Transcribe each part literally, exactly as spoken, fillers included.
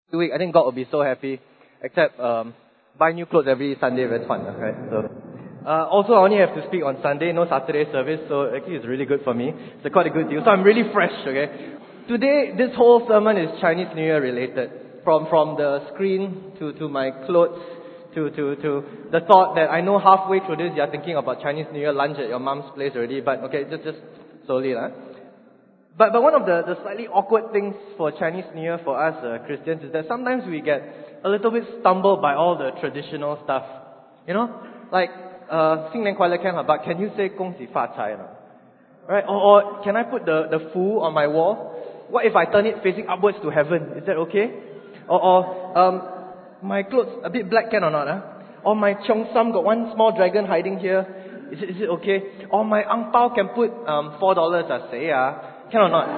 week, I think God will be so happy. Except um, buy new clothes every Sunday, very fun, right? So, uh, also, I only have to speak on Sunday, no Saturday service, so actually it's really good for me. It's quite a good deal. So I'm really fresh, okay? Today, this whole sermon is Chinese New Year related. From from the screen to, to my clothes to, to, to the thought that I know halfway through this you're thinking about Chinese New Year lunch at your mom's place already, but okay, just just slowly, lah. But but one of the, the slightly awkward things for Chinese New Year for us uh, Christians is that sometimes we get a little bit stumbled by all the traditional stuff. You know? Like, uh, 新年快乐 can, but can you say 恭喜发财? Right? Or, or can I put the, the fu on my wall? What if I turn it facing upwards to heaven? Is that okay? Or, or um, my clothes a bit black can or not? Huh? Or my cheongsam got one small dragon hiding here? Is it, is it okay? Or my ang pao can put um, four dollars, I say, ah. Can or not?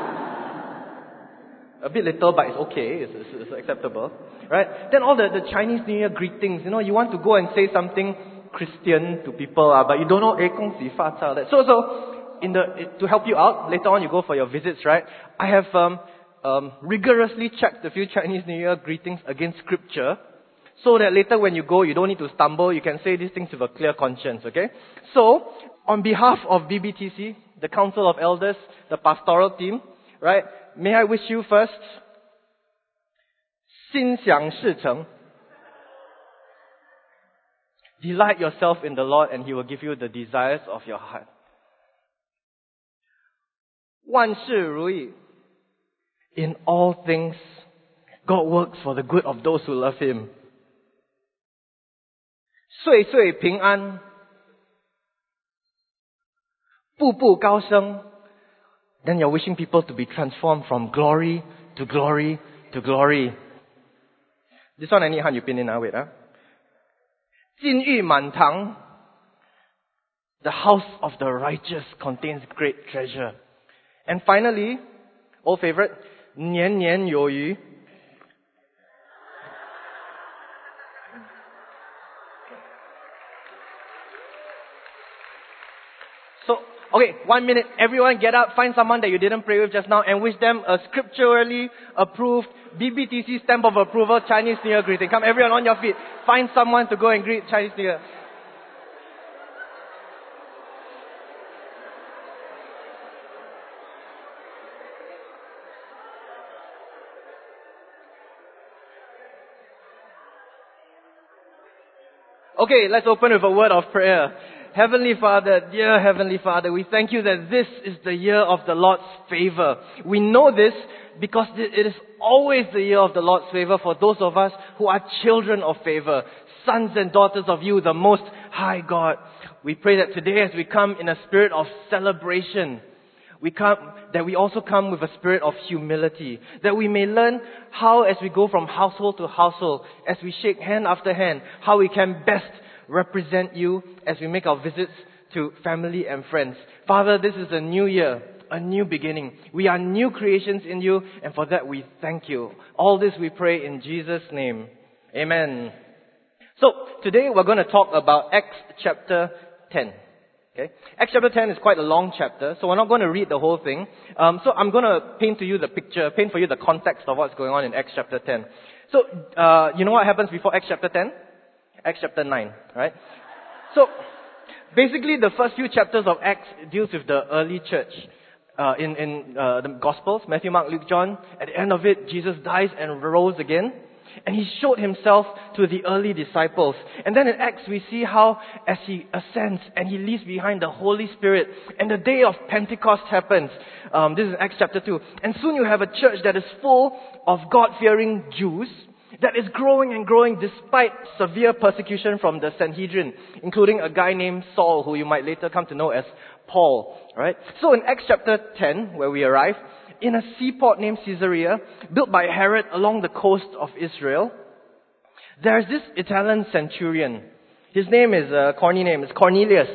A bit little, but it's okay. It's, it's, it's acceptable, right? Then all the, the Chinese New Year greetings. You know, you want to go and say something Christian to people, uh, but you don't know. Eh, 恭喜发财. So, so in the to help you out later on, you go for your visits, right? I have um, um, rigorously checked a few Chinese New Year greetings against Scripture, so that later when you go, you don't need to stumble. You can say these things with a clear conscience. Okay? So, on behalf of B B T C, the Council of Elders, the pastoral team, right? May I wish you first, 心想事成. Delight yourself in the Lord and He will give you the desires of your heart. 万事如意. In all things, God works for the good of those who love Him. 岁岁平安. 步步高升. Then you're wishing people to be transformed from glory to glory to glory. This one I need Han Yu Pin in, ah, wait, ah. 金玉满堂. The house of the righteous contains great treasure. And finally, old favorite, 年年有余. So, okay, one minute. Everyone get up, find someone that you didn't pray with just now and wish them a scripturally approved B B T C stamp of approval Chinese New Year greeting. Come, everyone on your feet. Find someone to go and greet Chinese New Year. Okay, let's open with a word of prayer. Heavenly Father, dear Heavenly Father, we thank you that this is the year of the Lord's favor. We know this because it is always the year of the Lord's favor for those of us who are children of favor, sons and daughters of you, the Most High God. We pray that today as we come in a spirit of celebration, we come, that we also come with a spirit of humility, that we may learn how as we go from household to household, as we shake hand after hand, how we can best represent you as we make our visits to family and friends. Father, this is a new year, a new beginning. We are new creations in you, and for that we thank you. All this we pray in Jesus' name. Amen. So, today we're going to talk about Acts chapter ten. Okay? Acts chapter ten is quite a long chapter, so we're not going to read the whole thing. Um, so I'm going to paint to you the picture, paint for you the context of what's going on in Acts chapter ten. So, uh, you know what happens before Acts chapter ten? Acts chapter nine, right? So, basically the first few chapters of Acts deals with the early church. Uh, in in uh, the Gospels, Matthew, Mark, Luke, John, at the end of it, Jesus dies and rose again. And He showed Himself to the early disciples. And then in Acts we see how as He ascends and He leaves behind the Holy Spirit and the day of Pentecost happens. Um, this is Acts chapter two. And soon you have a church that is full of God-fearing Jews that is growing and growing despite severe persecution from the Sanhedrin, including a guy named Saul, who you might later come to know as Paul. Right? So in Acts chapter ten, where we arrive, in a seaport named Caesarea, built by Herod along the coast of Israel, there's this Italian centurion. His name is, a uh, corny name, is Cornelius.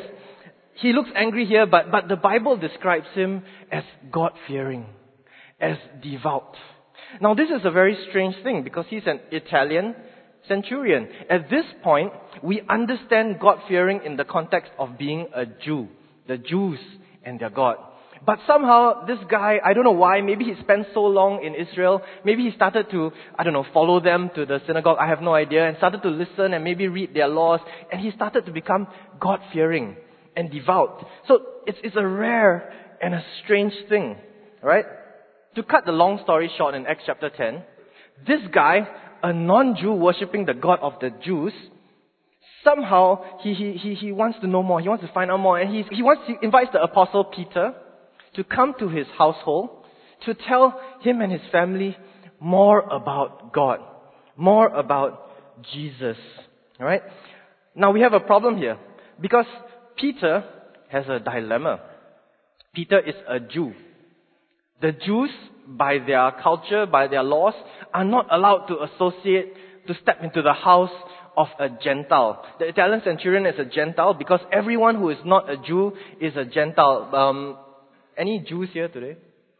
He looks angry here, but, but the Bible describes him as God-fearing, as devout. Now this is a very strange thing because he's an Italian centurion. At this point, we understand God-fearing in the context of being a Jew, the Jews and their God. But somehow, this guy, I don't know why, maybe he spent so long in Israel, maybe he started to, I don't know, follow them to the synagogue, I have no idea, and started to listen and maybe read their laws, and he started to become God-fearing and devout. So, it's, it's a rare and a strange thing, right? To cut the long story short in Acts chapter ten, this guy, a non-Jew worshipping the God of the Jews, somehow he, he, he, he wants to know more, he wants to find out more, and he, he wants, he invites the apostle Peter to come to his household to tell him and his family more about God, more about Jesus. Alright? Now we have a problem here, because Peter has a dilemma. Peter is a Jew. The Jews, by their culture, by their laws, are not allowed to associate, to step into the house of a Gentile. The Italian centurion is a Gentile because everyone who is not a Jew is a Gentile. Um, any Jews here today?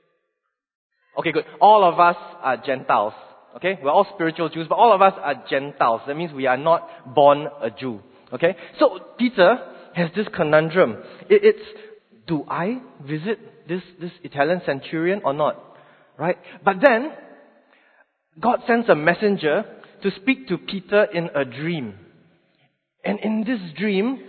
Okay, good. All of us are Gentiles. Okay? We're all spiritual Jews, but all of us are Gentiles. That means we are not born a Jew. Okay? So, Peter has this conundrum. It, it's, do I visit this, this Italian centurion or not? Right? But then, God sends a messenger to speak to Peter in a dream. And in this dream,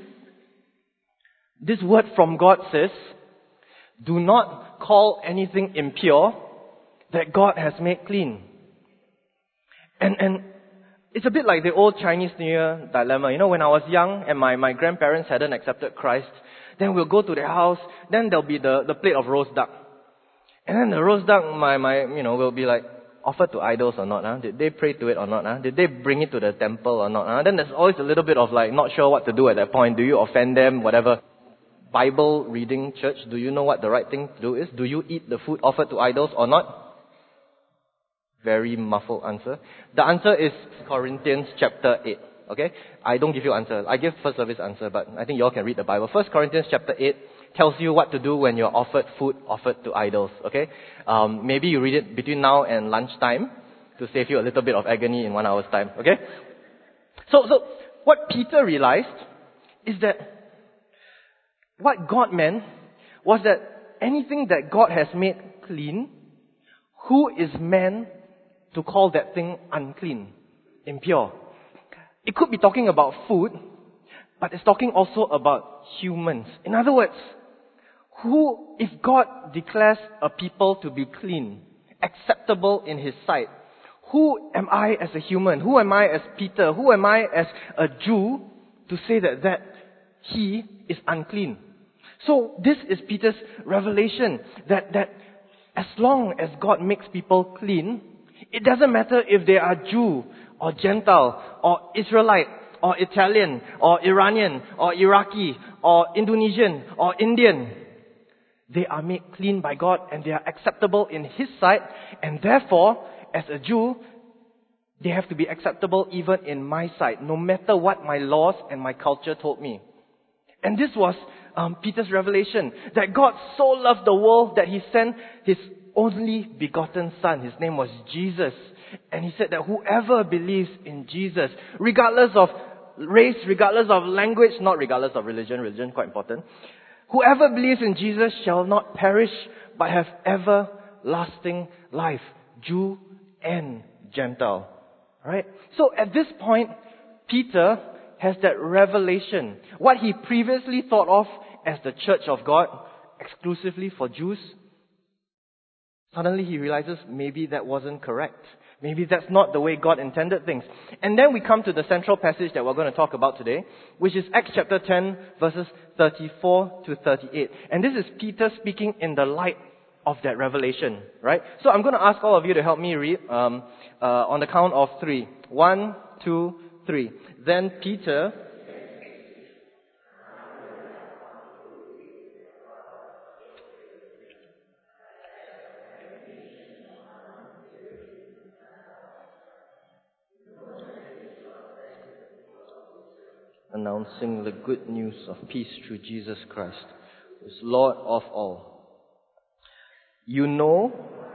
this word from God says, do not call anything impure that God has made clean. And, and it's a bit like the old Chinese New Year dilemma. You know, when I was young and my, my grandparents hadn't accepted Christ, then we'll go to their house, then there'll be the, the plate of roast duck. And then the roast duck, my, my, you know, will be like, offered to idols or not? Huh? Did they pray to it or not? Huh? Did they bring it to the temple or not? Huh? Then there's always a little bit of like, not sure what to do at that point. Do you offend them? Whatever. Bible reading church, do you know what the right thing to do is? Do you eat the food offered to idols or not? Very muffled answer. The answer is Corinthians chapter eight. Okay? I don't give you answer. I give first service answer, but I think you all can read the Bible. First Corinthians chapter eight tells you what to do when you're offered food offered to idols. Okay? Um, maybe you read it between now and lunchtime to save you a little bit of agony in one hour's time. Okay? So, so what Peter realized is that what God meant was that anything that God has made clean, who is man to call that thing unclean, impure? It could be talking about food, but it's talking also about humans. In other words, who, if God declares a people to be clean, acceptable in His sight, who am I as a human? Who am I as Peter? Who am I as a Jew to say that, that he is unclean? So this is Peter's revelation, that, that as long as God makes people clean, it doesn't matter if they are Jew or Gentile or Israelite or Italian or Iranian or Iraqi or Indonesian or Indian. They are made clean by God and they are acceptable in His sight, and therefore, as a Jew, they have to be acceptable even in my sight, no matter what my laws and my culture told me. And this was um, Peter's revelation, that God so loved the world that He sent His only begotten Son. His name was Jesus. And He said that whoever believes in Jesus, regardless of race, regardless of language, not regardless of religion, religion quite important, whoever believes in Jesus shall not perish but have everlasting life, Jew and Gentile. Right? So at this point, Peter has that revelation. What he previously thought of as the church of God, exclusively for Jews, suddenly he realizes maybe that wasn't correct. Maybe that's not the way God intended things. And then we come to the central passage that we're going to talk about today, which is Acts chapter ten, verses thirty-four to thirty-eight. And this is Peter speaking in the light of that revelation, right? So I'm going to ask all of you to help me read um, uh, on the count of three. One, two, three. Then Peter, announcing the good news of peace through Jesus Christ, who is Lord of all. You know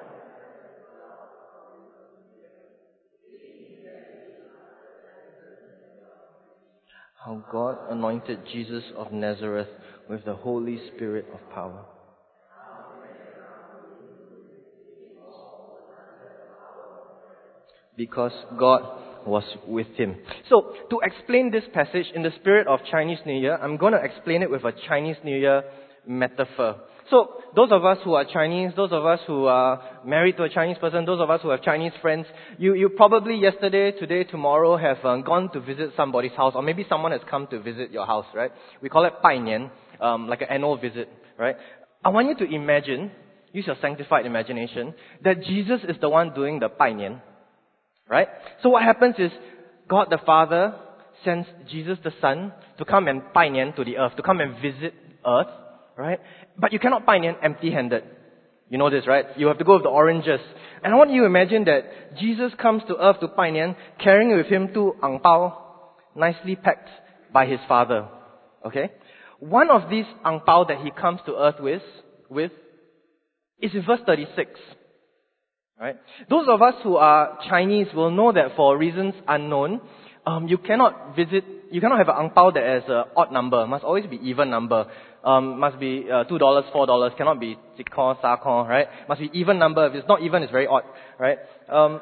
how God anointed Jesus of Nazareth with the Holy Spirit of power because God was with him. So, to explain this passage in the spirit of Chinese New Year, I'm going to explain it with a Chinese New Year metaphor. So, those of us who are Chinese, those of us who are married to a Chinese person, those of us who have Chinese friends, you, you probably yesterday, today, tomorrow have um, gone to visit somebody's house, or maybe someone has come to visit your house, right? We call it 拜年, um, like an annual visit, right? I want you to imagine, use your sanctified imagination, that Jesus is the one doing the 拜年. Right? So what happens is, God the Father sends Jesus the Son to come and 拜年 to the earth, to come and visit earth, right? But you cannot 拜年 empty-handed. You know this, right? You have to go with the oranges. And I want you to imagine that Jesus comes to earth to 拜年, carrying with him two ang pao, nicely packed by his Father. Okay? One of these ang pao that he comes to earth with, with is in verse thirty-six. Right? Those of us who are Chinese will know that for reasons unknown, um, you cannot visit, you cannot have an ang pao that has an odd number. Must always be even number. Um, must be uh, two dollars, four dollars. Cannot be jikon, sakon, right? Must be even number. If it's not even, it's very odd, right? Um,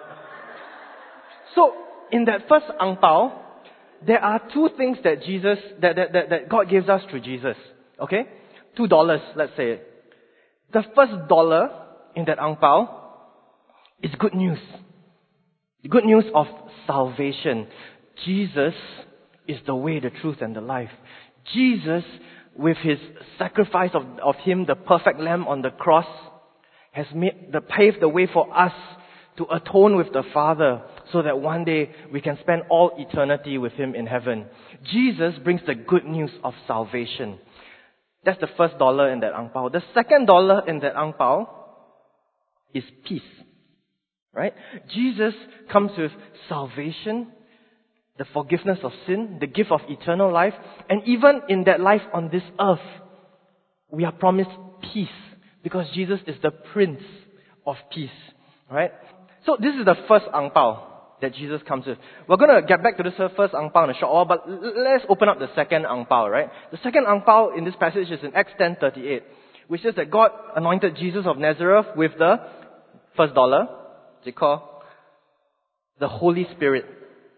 so in that first ang pao, there are two things that Jesus, that that that, that God gives us through Jesus. Okay, two dollars, let's say. The first dollar in that ang pao is good news. The good news of salvation. Jesus is the way, the truth, and the life. Jesus, with his sacrifice of, of him, the perfect lamb on the cross, has made the paved the way for us to atone with the Father, so that one day we can spend all eternity with him in heaven. Jesus brings the good news of salvation. That's the first dollar in that ang pao. The second dollar in that ang pao is peace. Right? Jesus comes with salvation, the forgiveness of sin, the gift of eternal life, and even in that life on this earth, we are promised peace, because Jesus is the Prince of Peace. Right? So this is the first ang pao that Jesus comes with. We're going to get back to this first ang pao in a short while, but let's open up the second ang pao, right? The second ang pao in this passage is in Acts ten thirty-eight, which says that God anointed Jesus of Nazareth with the first dollar, they call the Holy Spirit.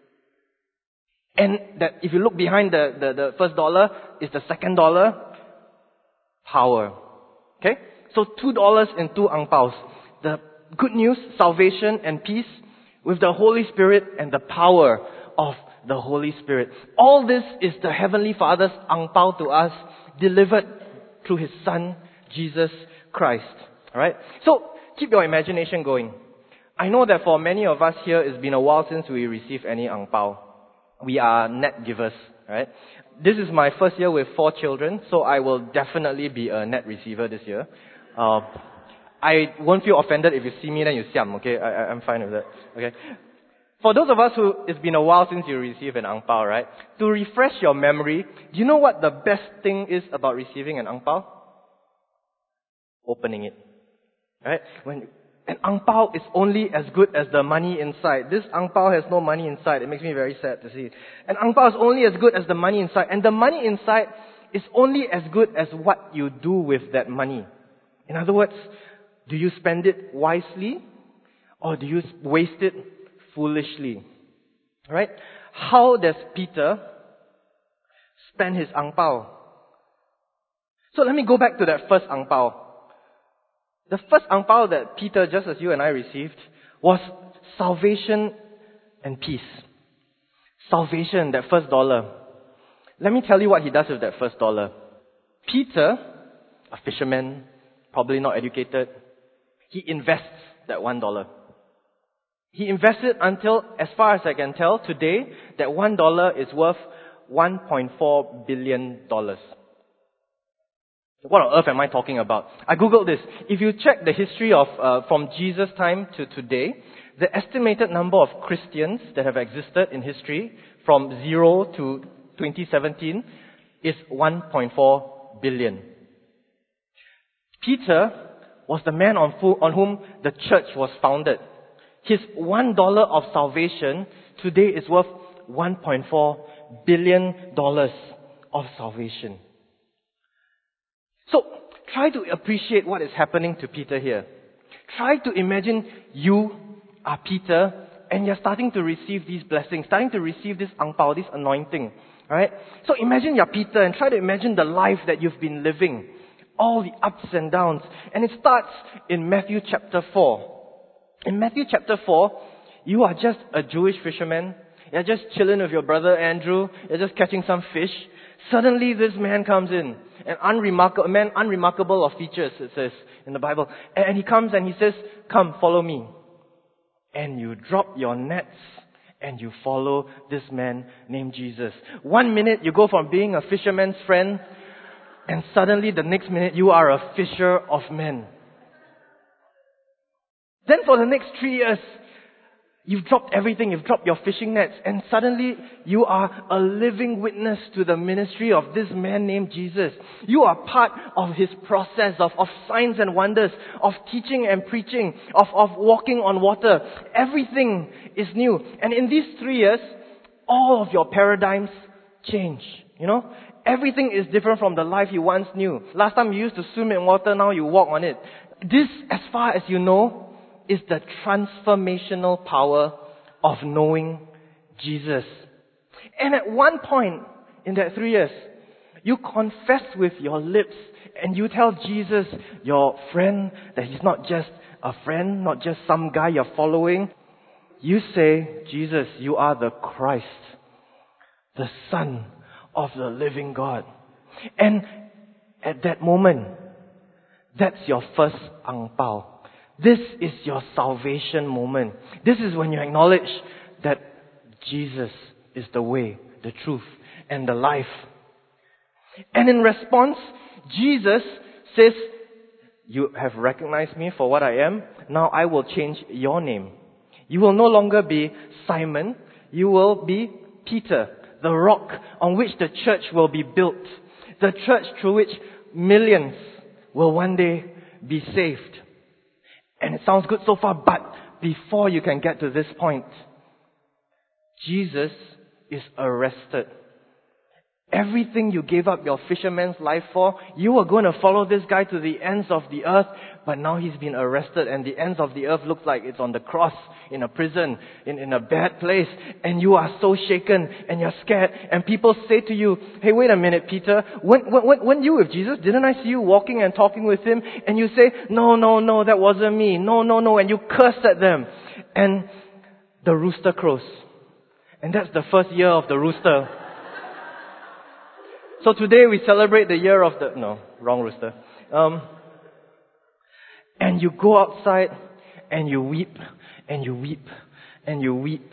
And that if you look behind the, the, the first dollar is the second dollar, power. Okay? So two dollars and two ang paos. The good news, salvation and peace with the Holy Spirit and the power of the Holy Spirit. All this is the Heavenly Father's ang pao to us, delivered through His Son, Jesus Christ. Alright? So, keep your imagination going. I know that for many of us here, it's been a while since we received any ang pao. We are net givers, right? This is my first year with four children, so I will definitely be a net receiver this year. Uh, I won't feel offended if you see me, then you siam, okay? I, I, I'm fine with that, okay? For those of us who, it's been a while since you received an ang pao, right? To refresh your memory, do you know what the best thing is about receiving an ang pao? Opening it, right? When an ang pao is only as good as the money inside. This ang pao has no money inside. It makes me very sad to see. An ang pao is only as good as the money inside. And the money inside is only as good as what you do with that money. In other words, do you spend it wisely or do you waste it foolishly? Right? How does Peter spend his ang pao? So let me go back to that first ang pao. The first ang pao that Peter, just as you and I received, was salvation and peace. Salvation, that first dollar. Let me tell you what he does with that first dollar. Peter, a fisherman, probably not educated, he invests that one dollar. He invested until, as far as I can tell, today, that one dollar is worth one point four billion dollars. What on earth am I talking about? I googled this. If you check the history of uh, from Jesus' time to today, the estimated number of Christians that have existed in history from zero to twenty seventeen is one point four billion. Peter was the man on, full, on whom the church was founded. His one dollar of salvation today is worth one point four billion dollars of salvation. So, try to appreciate what is happening to Peter here. Try to imagine you are Peter and you're starting to receive these blessings, starting to receive this ang pao, this anointing. Right? So imagine you're Peter and try to imagine the life that you've been living. All the ups and downs. And it starts in Matthew chapter four. In Matthew chapter four, you are just a Jewish fisherman. You're just chilling with your brother Andrew. You're just catching some fish. Suddenly this man comes in. An unremarkable, a man unremarkable of features, it says in the Bible. And he comes and he says, "Come, follow me." And you drop your nets and you follow this man named Jesus. One minute you go from being a fisherman's friend, and suddenly the next minute you are a fisher of men. Then for the next three years, you've dropped everything, you've dropped your fishing nets, and suddenly you are a living witness to the ministry of this man named Jesus. You are part of his process of, of signs and wonders, of teaching and preaching, of, of walking on water. Everything is new. And in these three years, all of your paradigms change. You know? Everything is different from the life you once knew. Last time you used to swim in water, now you walk on it. This, as far as you know, is the transformational power of knowing Jesus. And at one point in that three years, you confess with your lips and you tell Jesus, your friend, that he's not just a friend, not just some guy you're following. You say, "Jesus, you are the Christ, the Son of the living God." And at that moment, that's your first ang pao. This is your salvation moment. This is when you acknowledge that Jesus is the way, the truth, and the life. And in response, Jesus says, "You have recognized me for what I am. Now I will change your name. You will no longer be Simon. You will be Peter, the rock on which the church will be built. The church through which millions will one day be saved." And it sounds good so far, but before you can get to this point, Jesus is arrested. Everything you gave up your fisherman's life for, you were going to follow this guy to the ends of the earth, but now he's been arrested and the ends of the earth looks like it's on the cross, in a prison, in, in a bad place, and you are so shaken and you're scared, and people say to you, "Hey, wait a minute, Peter, when, when, when you with Jesus, didn't I see you walking and talking with him?" And you say, "No, no, no, that wasn't me, no, no, no," and you curse at them, and the rooster crows. And that's the first year of the rooster. So today we celebrate the year of the... No, wrong rooster. Um, and you go outside and you weep and you weep and you weep.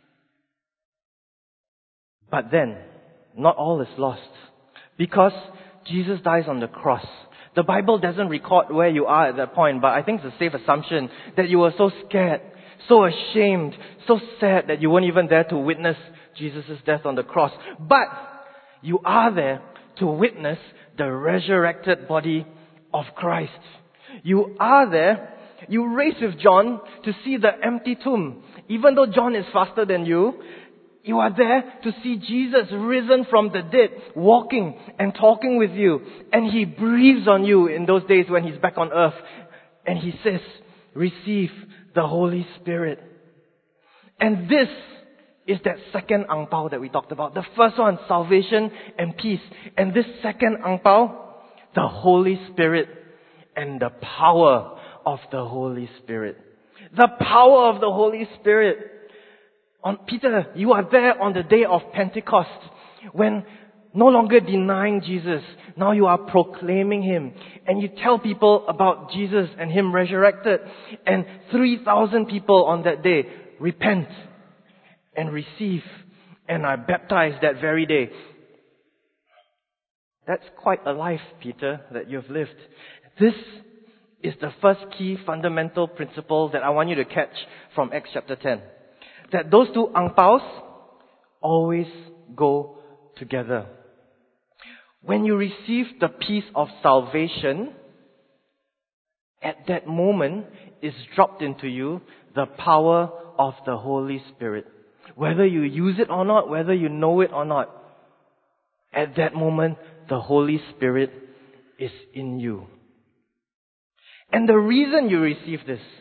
But then, not all is lost. Because Jesus dies on the cross. The Bible doesn't record where you are at that point, but I think it's a safe assumption that you were so scared, so ashamed, so sad that you weren't even there to witness Jesus' death on the cross. But you are there to witness the resurrected body of Christ. You are there, you race with John to see the empty tomb. Even though John is faster than you, you are there to see Jesus risen from the dead, walking and talking with you. And He breathes on you in those days when He's back on earth. And He says, "Receive the Holy Spirit." And this is that second ang pao that we talked about. The first one, salvation and peace. And this second ang pao, the Holy Spirit and the power of the Holy Spirit. The power of the Holy Spirit. On Peter, you are there on the day of Pentecost when no longer denying Jesus, now you are proclaiming Him. And you tell people about Jesus and Him resurrected. And three thousand people on that day repent and receive and are baptized that very day. That's quite a life, Peter, that you've lived. This is the first key fundamental principle that I want you to catch from Acts chapter ten. That those two ang paos always go together. When you receive the peace of salvation, at that moment is dropped into you the power of the Holy Spirit. Whether you use it or not, whether you know it or not, at that moment, the Holy Spirit is in you. And the reason you receive this,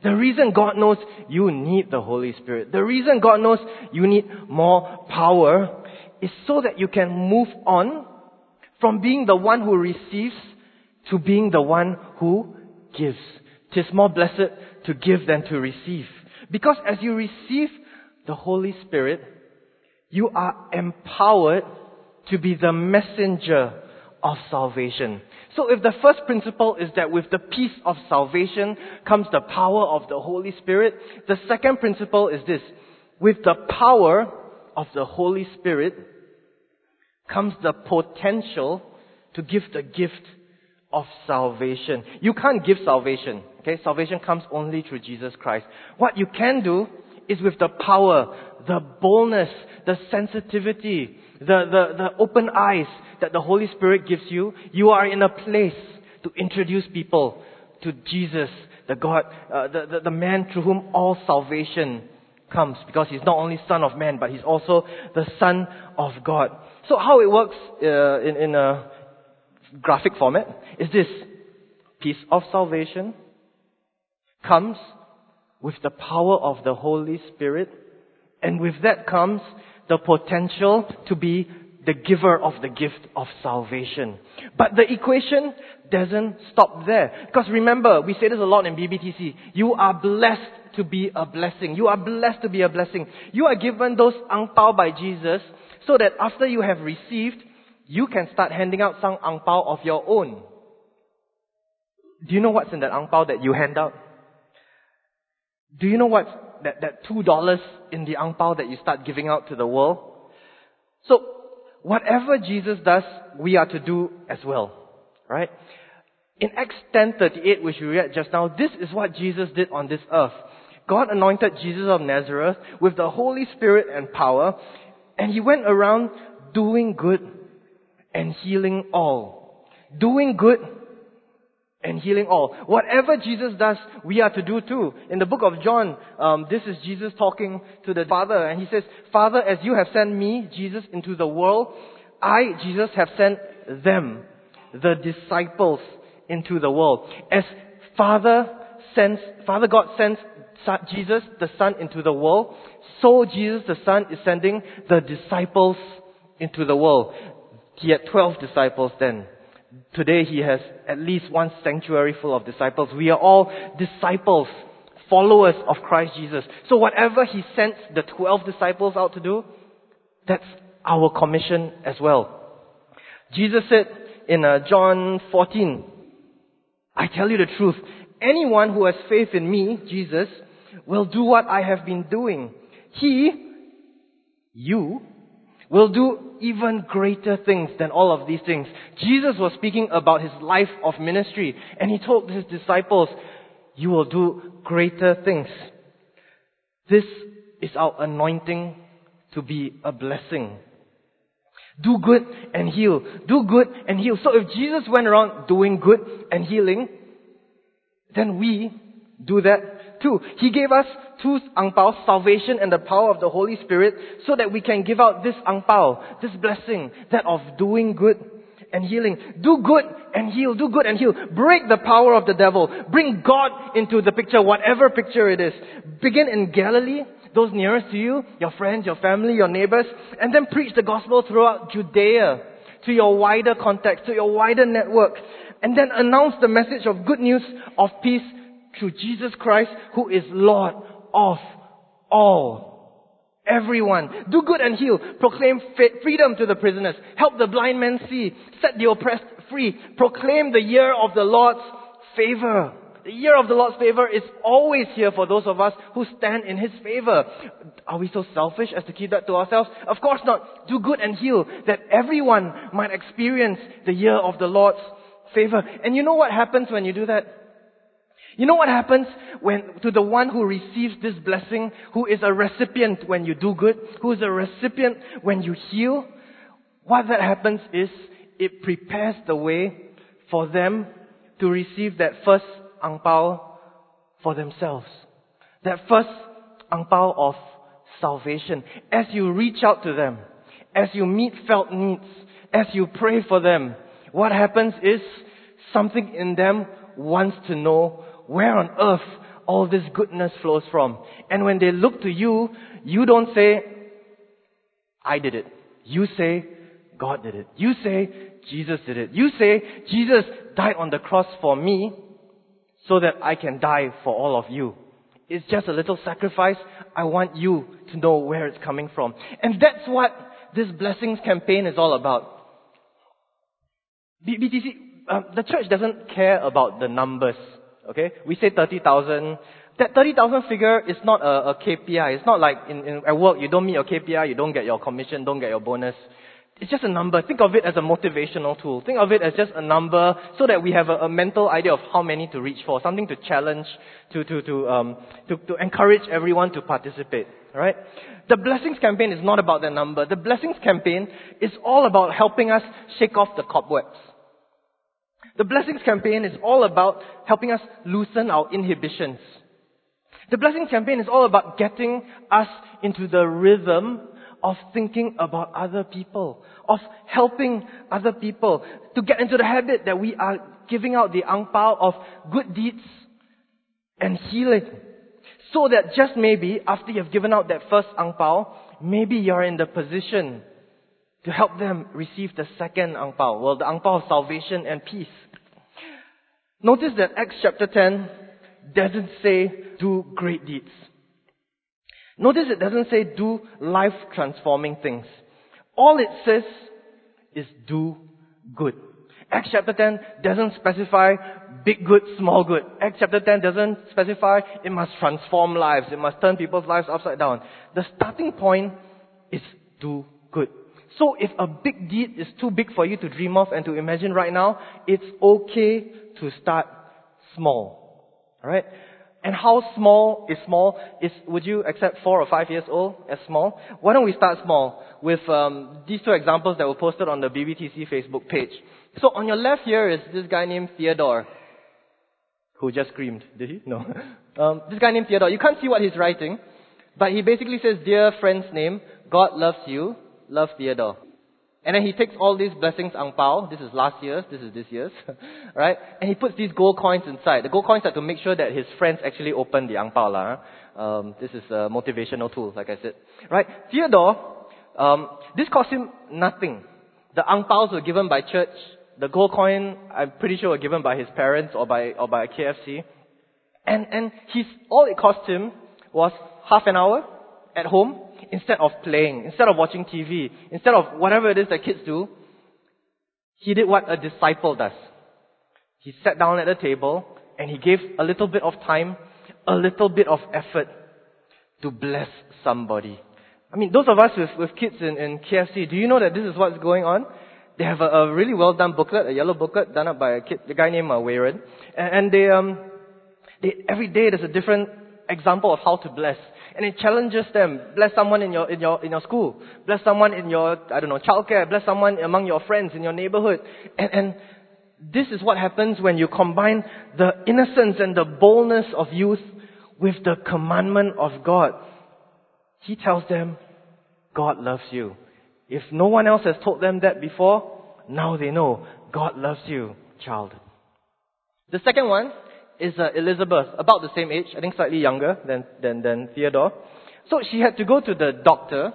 The reason God knows you need the Holy Spirit, the reason God knows you need more power, is so that you can move on from being the one who receives to being the one who gives. 'Tis more blessed to give than to receive. Because as you receive the Holy Spirit, you are empowered to be the messenger of salvation. So if the first principle is that with the peace of salvation comes the power of the Holy Spirit, the second principle is this: with the power of the Holy Spirit comes the potential to give the gift of salvation. You can't give salvation. Okay, salvation comes only through Jesus Christ. What you can do is with the power, the boldness, the sensitivity, the, the, the open eyes that the Holy Spirit gives you, you are in a place to introduce people to Jesus, the God, uh, the, the, the man through whom all salvation comes, because He's not only Son of Man, but He's also the Son of God. So how it works uh, in, in a graphic format is this: peace of salvation comes with the power of the Holy Spirit, and with that comes the potential to be the giver of the gift of salvation. But the equation doesn't stop there. Because remember, we say this a lot in B B T C, you are blessed to be a blessing. You are blessed to be a blessing. You are given those ang pao by Jesus so that after you have received, you can start handing out some ang pao of your own. Do you know what's in that ang pao that you hand out? Do you know what's that, that two dollars in the ang pao that you start giving out to the world? So, whatever Jesus does, we are to do as well. Right? In Acts ten thirty-eight, which we read just now, this is what Jesus did on this earth. God anointed Jesus of Nazareth with the Holy Spirit and power, and He went around doing good and healing all. Doing good and healing all. Whatever Jesus does, we are to do too. In the book of John, um, this is Jesus talking to the Father, and He says, Father, as you have sent me, Jesus, into the world, I, Jesus, have sent them, the disciples, into the world. As Father sends, Father God sends Jesus, the Son, into the world, so Jesus, the Son, is sending the disciples into the world. He had twelve disciples then. Today He has at least one sanctuary full of disciples. We are all disciples, followers of Christ Jesus. So whatever He sends the twelve disciples out to do, that's our commission as well. Jesus said in uh, John fourteen, I tell you the truth, anyone who has faith in me, Jesus, will do what I have been doing. He, you, will do even greater things than all of these things. Jesus was speaking about His life of ministry, and He told His disciples, you will do greater things. This is our anointing to be a blessing. Do good and heal. Do good and heal. So if Jesus went around doing good and healing, then we do that too. He gave us two ang pao, salvation and the power of the Holy Spirit, so that we can give out this ang pao, this blessing, that of doing good and healing. Do good and heal. Do good and heal. Break the power of the devil. Bring God into the picture, whatever picture it is. Begin in Galilee, those nearest to you, your friends, your family, your neighbors, and then preach the gospel throughout Judea, to your wider context, to your wider network, and then announce the message of good news of peace through Jesus Christ, who is Lord of all. Everyone. Do good and heal. Proclaim freedom to the prisoners. Help the blind men see. Set the oppressed free. Proclaim the year of the Lord's favor. The year of the Lord's favor is always here for those of us who stand in His favor. Are we so selfish as to keep that to ourselves? Of course not. Do good and heal, that everyone might experience the year of the Lord's favor. And you know what happens when you do that? You know what happens when to the one who receives this blessing, who is a recipient when you do good, who is a recipient when you heal? What that happens is it prepares the way for them to receive that first ang pao for themselves. That first ang pao of salvation. As you reach out to them, as you meet felt needs, as you pray for them, what happens is something in them wants to know, where on earth all this goodness flows from. And when they look to you, you don't say, I did it. You say, God did it. You say, Jesus did it. You say, Jesus died on the cross for me so that I can die for all of you. It's just a little sacrifice. I want you to know where it's coming from. And that's what this blessings campaign is all about. B T C, uh, the church doesn't care about the numbers. Okay? We say thirty thousand. That thirty thousand figure is not a, a K P I. It's not like in, in, at work, you don't meet your K P I, you don't get your commission, don't get your bonus. It's just a number. Think of it as a motivational tool. Think of it as just a number so that we have a, a mental idea of how many to reach for, something to challenge, to, to, to, um, to, to encourage everyone to participate. Right? The blessings campaign is not about the number. The blessings campaign is all about helping us shake off the cobwebs. The blessings campaign is all about helping us loosen our inhibitions. The blessings campaign is all about getting us into the rhythm of thinking about other people, of helping other people, to get into the habit that we are giving out the ang pao of good deeds and healing. So that just maybe, after you've given out that first ang pao, maybe you're in the position to help them receive the second ang pao. Well, the ang pao of salvation and peace. Notice that Acts chapter ten doesn't say do great deeds. Notice it doesn't say do life-transforming things. All it says is do good. Acts chapter ten doesn't specify big good, small good. Acts chapter ten doesn't specify it must transform lives. It must turn people's lives upside down. The starting point is do good. So if a big deed is too big for you to dream of and to imagine right now, it's okay to start small. Alright? And how small is small? Is, would you accept four or five years old as small? Why don't we start small with um, these two examples that were posted on the B B T C Facebook page. So on your left here is this guy named Theodore, who just screamed. Did he? No. um, this guy named Theodore. You can't see what he's writing, but he basically says, dear friend's name, God loves you, love Theodore. And then he takes all these blessings ang pao. This is last year's, this is this year's. Right? And he puts these gold coins inside. The gold coins are to make sure that his friends actually open the ang pao. La. Um, this is a motivational tool, like I said. Right? Theodore, um, this cost him nothing. The ang paos were given by church. The gold coin, I'm pretty sure, were given by his parents or by or by K F C. And and he's all it cost him was half an hour at home. Instead of playing, instead of watching T V, instead of whatever it is that kids do, he did what a disciple does. He sat down at the table and he gave a little bit of time, a little bit of effort to bless somebody. I mean, those of us with, with kids in, in K F C, do you know that this is what's going on? They have a, a really well done booklet, a yellow booklet done up by a kid, a guy named uh, Wayron. And, and they, um, they, every day there's a different example of how to bless. And it challenges them. Bless someone in your, in your, in your school. Bless someone in your, I don't know, childcare. Bless someone among your friends in your neighborhood. And, and this is what happens when you combine the innocence and the boldness of youth with the commandment of God. He tells them, God loves you. If no one else has told them that before, now they know God loves you, child. The second one is uh, Elizabeth, about the same age, I think slightly younger than, than, than Theodore. So she had to go to the doctor.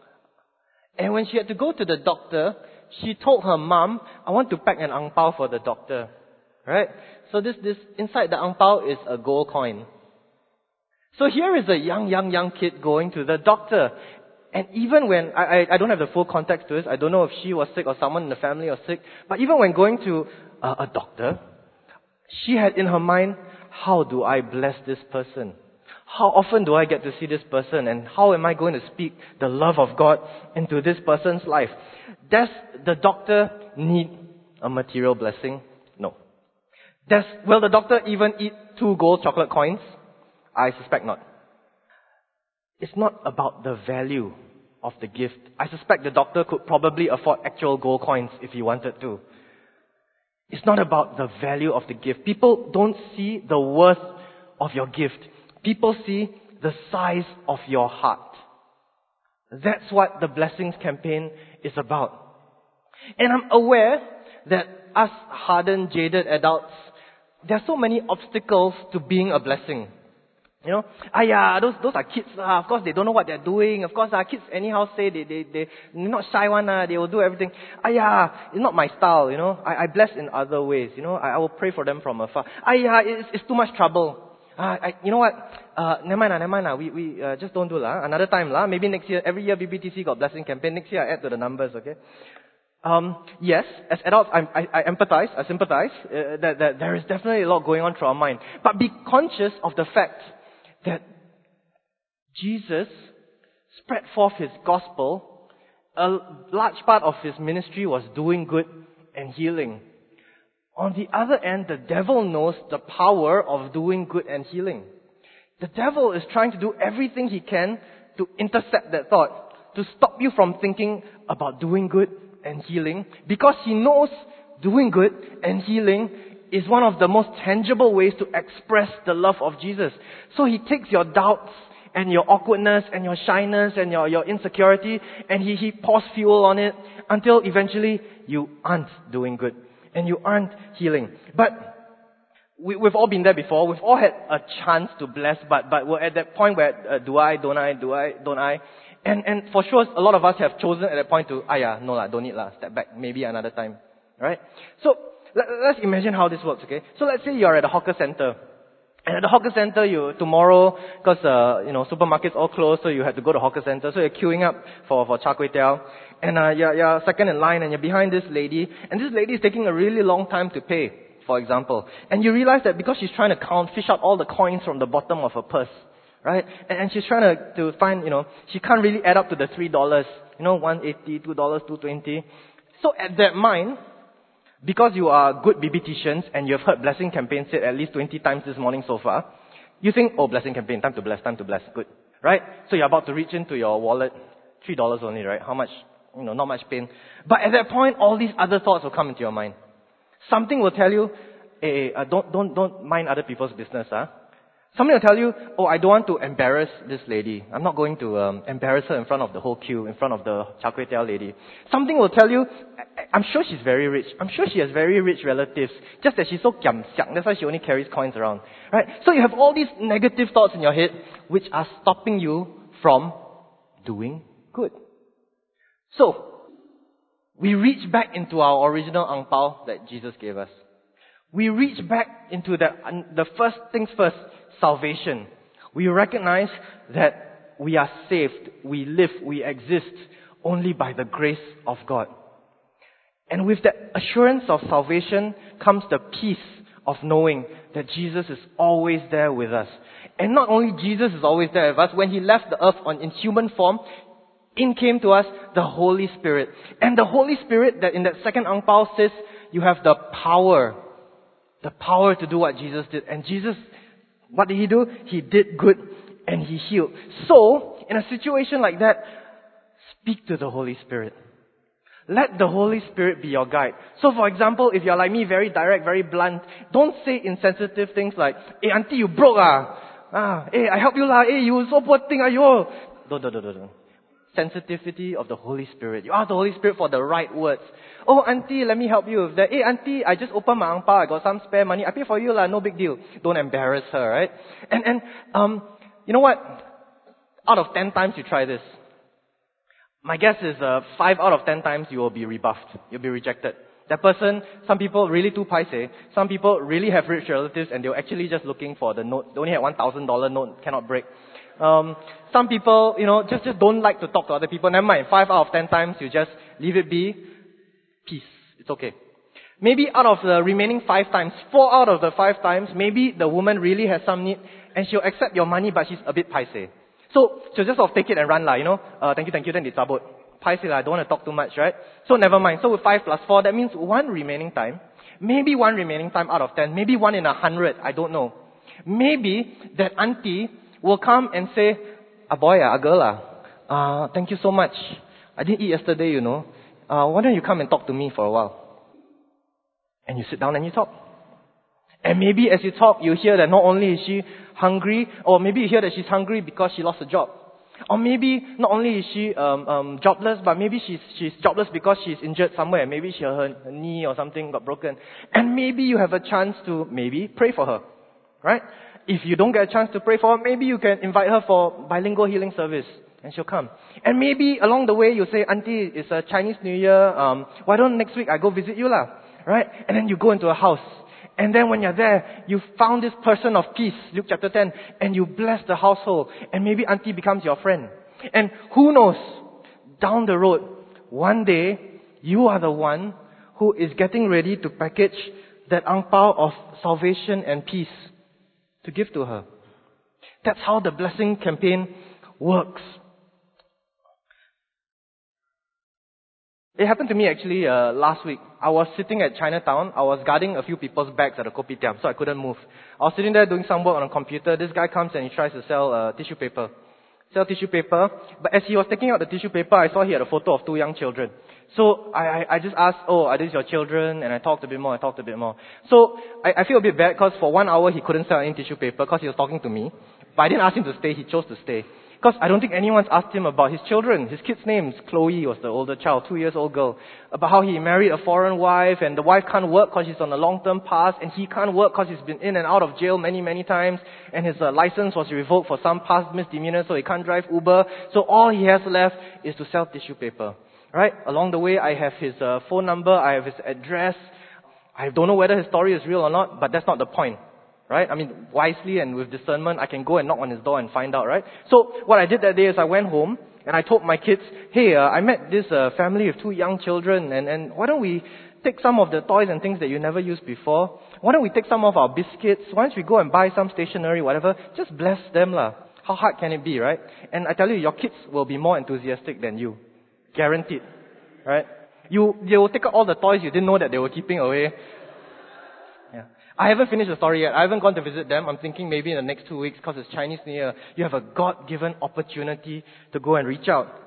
And when she had to go to the doctor, she told her mom, I want to pack an ang pao for the doctor. Right? So this, this, inside the ang pao is a gold coin. So here is a young, young, young kid going to the doctor. And even when, I, I, I don't have the full context to this, I don't know if she was sick or someone in the family was sick, but even when going to uh, a doctor, she had in her mind, how do I bless this person? How often do I get to see this person? And how am I going to speak the love of God into this person's life? Does the doctor need a material blessing? No. Does, will the doctor even eat two gold chocolate coins? I suspect not. It's not about the value of the gift. I suspect the doctor could probably afford actual gold coins if he wanted to. It's not about the value of the gift. People don't see the worth of your gift. People see the size of your heart. That's what the blessings campaign is about. And I'm aware that us hardened, jaded adults, there are so many obstacles to being a blessing. You know, ah yeah, those those are kids lah. Of course they don't know what they're doing. Of course, ah kids anyhow say they they they they're not shy one lah. They will do everything. Ah yeah, it's not my style. You know, I I bless in other ways. You know, I, I will pray for them from afar. Ah yeah, it's it's too much trouble. Ah, I, you know what? Uh, never mind lah, never mind lah. We we uh, just don't do lah. Another time lah. Maybe next year. Every year B B T C got blessing campaign. Next year I add to the numbers. Okay. Um, yes, as adults, I, I, I empathize, I sympathize uh, that, that there is definitely a lot going on through our mind. But be conscious of the fact that Jesus spread forth His gospel. A large part of His ministry was doing good and healing. On the other end, the devil knows the power of doing good and healing. The devil is trying to do everything he can to intercept that thought, to stop you from thinking about doing good and healing, because he knows doing good and healing is one of the most tangible ways to express the love of Jesus. So he takes your doubts and your awkwardness and your shyness and your, your insecurity, and he, he pours fuel on it until eventually you aren't doing good and you aren't healing. But we, we've all been there before. We've all had a chance to bless, but, but we're at that point where uh, do I, don't I, do I, don't I? And, and for sure, a lot of us have chosen at that point to, ah yeah, no lah, don't need lah, step back, maybe another time. Right? So, let, let's imagine how this works, okay? So let's say you're at a hawker center. And at the hawker center, you, tomorrow, because, uh, you know, supermarkets all closed, so you have to go to hawker center, so you're queuing up for, for char kway teow. And, uh, you're, you're second in line, and you're behind this lady, and this lady is taking a really long time to pay, for example. And you realize that because she's trying to count, fish out all the coins from the bottom of her purse. Right? And, and she's trying to, to find, you know, she can't really add up to the three dollars. You know, one eighty, two dollars, two twenty. So at that mind, because you are good BBTians and you've heard blessing campaign said at least twenty times this morning so far, you think, oh, blessing campaign, time to bless, time to bless, good. Right? So you're about to reach into your wallet, three dollars only, right? How much, you know, not much pain. But at that point, all these other thoughts will come into your mind. Something will tell you, hey, uh, don't, don't, don't mind other people's business, huh? Somebody will tell you, oh, I don't want to embarrass this lady. I'm not going to um, embarrass her in front of the whole queue, in front of the char kway teow lady. Something will tell you, I'm sure she's very rich. I'm sure she has very rich relatives. Just that she's so kiam siak. That's why she only carries coins around. Right? So you have all these negative thoughts in your head which are stopping you from doing good. So, we reach back into our original ang pao that Jesus gave us. We reach back into the, the first things first, salvation. We recognize that we are saved, we live, we exist only by the grace of God. And with that assurance of salvation comes the peace of knowing that Jesus is always there with us. And not only Jesus is always there with us, when He left the earth on, in human form, in came to us the Holy Spirit. And the Holy Spirit that in that second ang pao says, you have the power, the power to do what Jesus did. And Jesus, what did He do? He did good and He healed. So, in a situation like that, speak to the Holy Spirit. Let the Holy Spirit be your guide. So for example, if you're like me, very direct, very blunt, don't say insensitive things like, hey auntie, you broke ah. Ah, hey, I help you lah. Hey, you so poor thing, ayo. Don't, don't, don't, don't. Sensitivity of the Holy Spirit. You ask the Holy Spirit for the right words. Oh, auntie, let me help you with that. Hey, auntie, I just opened my ang pao. I got some spare money. I pay for you lah. No big deal. Don't embarrass her, right? And and um, you know what? Out of ten times you try this, my guess is uh, five out of ten times you will be rebuffed. You'll be rejected. That person, some people really too paiseh. Some people really have rich relatives and they're actually just looking for the note. They only have one thousand dollar note, cannot break. Um, some people, you know, just, just don't like to talk to other people. Never mind. Five out of ten times you just leave it be. Peace. It's okay. Maybe out of the remaining five times, four out of the five times, maybe the woman really has some need and she'll accept your money but she's a bit paiseh. So, she'll just sort of take it and run lah, you know. Uh, thank you, thank you, then it's sabot. Paiseh lah, I don't want to talk too much, right? So never mind. So with five plus four, that means one remaining time. Maybe one remaining time out of ten. Maybe one in a hundred. I don't know. Maybe that auntie will come and say, ah boy, ah girl ah, uh, thank you so much. I didn't eat yesterday, you know. Uh, why don't you come and talk to me for a while? And you sit down and you talk. And maybe as you talk, you hear that not only is she hungry, or maybe you hear that she's hungry because she lost a job. Or maybe not only is she um, um, jobless, but maybe she's she's jobless because she's injured somewhere. Maybe she, her, her knee or something got broken. And maybe you have a chance to maybe pray for her. Right? If you don't get a chance to pray for her, maybe you can invite her for bilingual healing service and she'll come. And maybe along the way you say, Auntie, it's a Chinese New Year, um, why don't next week I go visit you lah? Right? And then you go into a house. And then when you're there, you found this person of peace, Luke chapter ten, and you bless the household. And maybe Auntie becomes your friend. And who knows, down the road, one day, you are the one who is getting ready to package that ang pao of salvation and peace to give to her. That's how the blessing campaign works. It happened to me actually uh, last week. I was sitting at Chinatown. I was guarding a few people's bags at a kopitiam, so I couldn't move. I was sitting there doing some work on a computer. This guy comes and he tries to sell uh, tissue paper. Sell tissue paper. But as he was taking out the tissue paper, I saw he had a photo of two young children. So I, I, I just asked, oh, are these your children? And I talked a bit more, I talked a bit more. So I, I feel a bit bad because for one hour he couldn't sell any tissue paper because he was talking to me. But I didn't ask him to stay, he chose to stay. Because I don't think anyone's asked him about his children. His kid's names, Chloe was the older child, two years old girl. About how he married a foreign wife and the wife can't work because she's on a long-term pass and he can't work because he's been in and out of jail many, many times and his uh, license was revoked for some past misdemeanor so he can't drive Uber. So all he has left is to sell tissue paper. Right? Along the way I have his uh, phone number, I have his address. I don't know whether his story is real or not, but that's not the point. Right? I mean, wisely and with discernment, I can go and knock on his door and find out, right? So, what I did that day is I went home and I told my kids, hey, uh, I met this uh, family with two young children and, and why don't we take some of the toys and things that you never used before? Why don't we take some of our biscuits? Why don't we go and buy some stationery, whatever? Just bless them lah. How hard can it be, right? And I tell you, your kids will be more enthusiastic than you. Guaranteed. Right? You, they will take out all the toys you didn't know that they were keeping away. Yeah. I haven't finished the story yet. I haven't gone to visit them. I'm thinking maybe in the next two weeks because it's Chinese New Year. You have a God-given opportunity to go and reach out.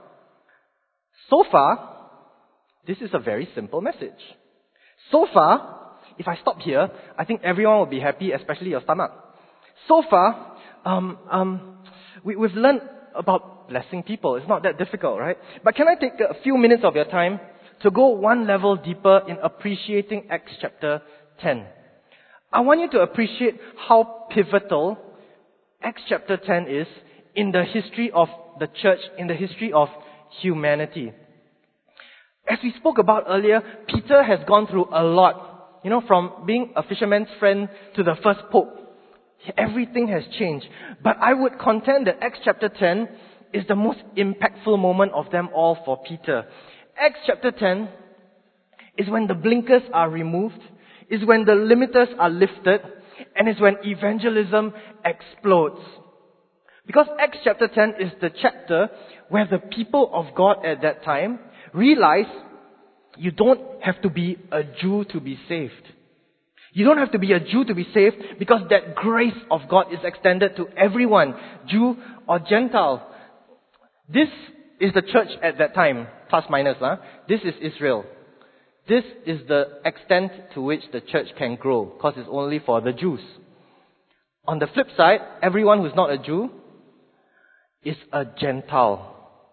So far, this is a very simple message. So far, if I stop here, I think everyone will be happy, especially your stomach. So far, um, um, we, we've learned about blessing people. It's not that difficult, right? But can I take a few minutes of your time to go one level deeper in appreciating Acts chapter ten? I want you to appreciate how pivotal Acts chapter ten is in the history of the church, in the history of humanity. As we spoke about earlier, Peter has gone through a lot. You know, from being a fisherman's friend to the first pope. Everything has changed. But I would contend that Acts chapter ten is the most impactful moment of them all for Peter. Acts chapter ten is when the blinkers are removed, is when the limiters are lifted, and is when evangelism explodes. Because Acts chapter ten is the chapter where the people of God at that time realize you don't have to be a Jew to be saved. You don't have to be a Jew to be saved because that grace of God is extended to everyone, Jew or Gentile. This is the church at that time, plus minus. Huh? This is Israel. This is the extent to which the church can grow, because it's only for the Jews. On the flip side, everyone who's not a Jew is a Gentile.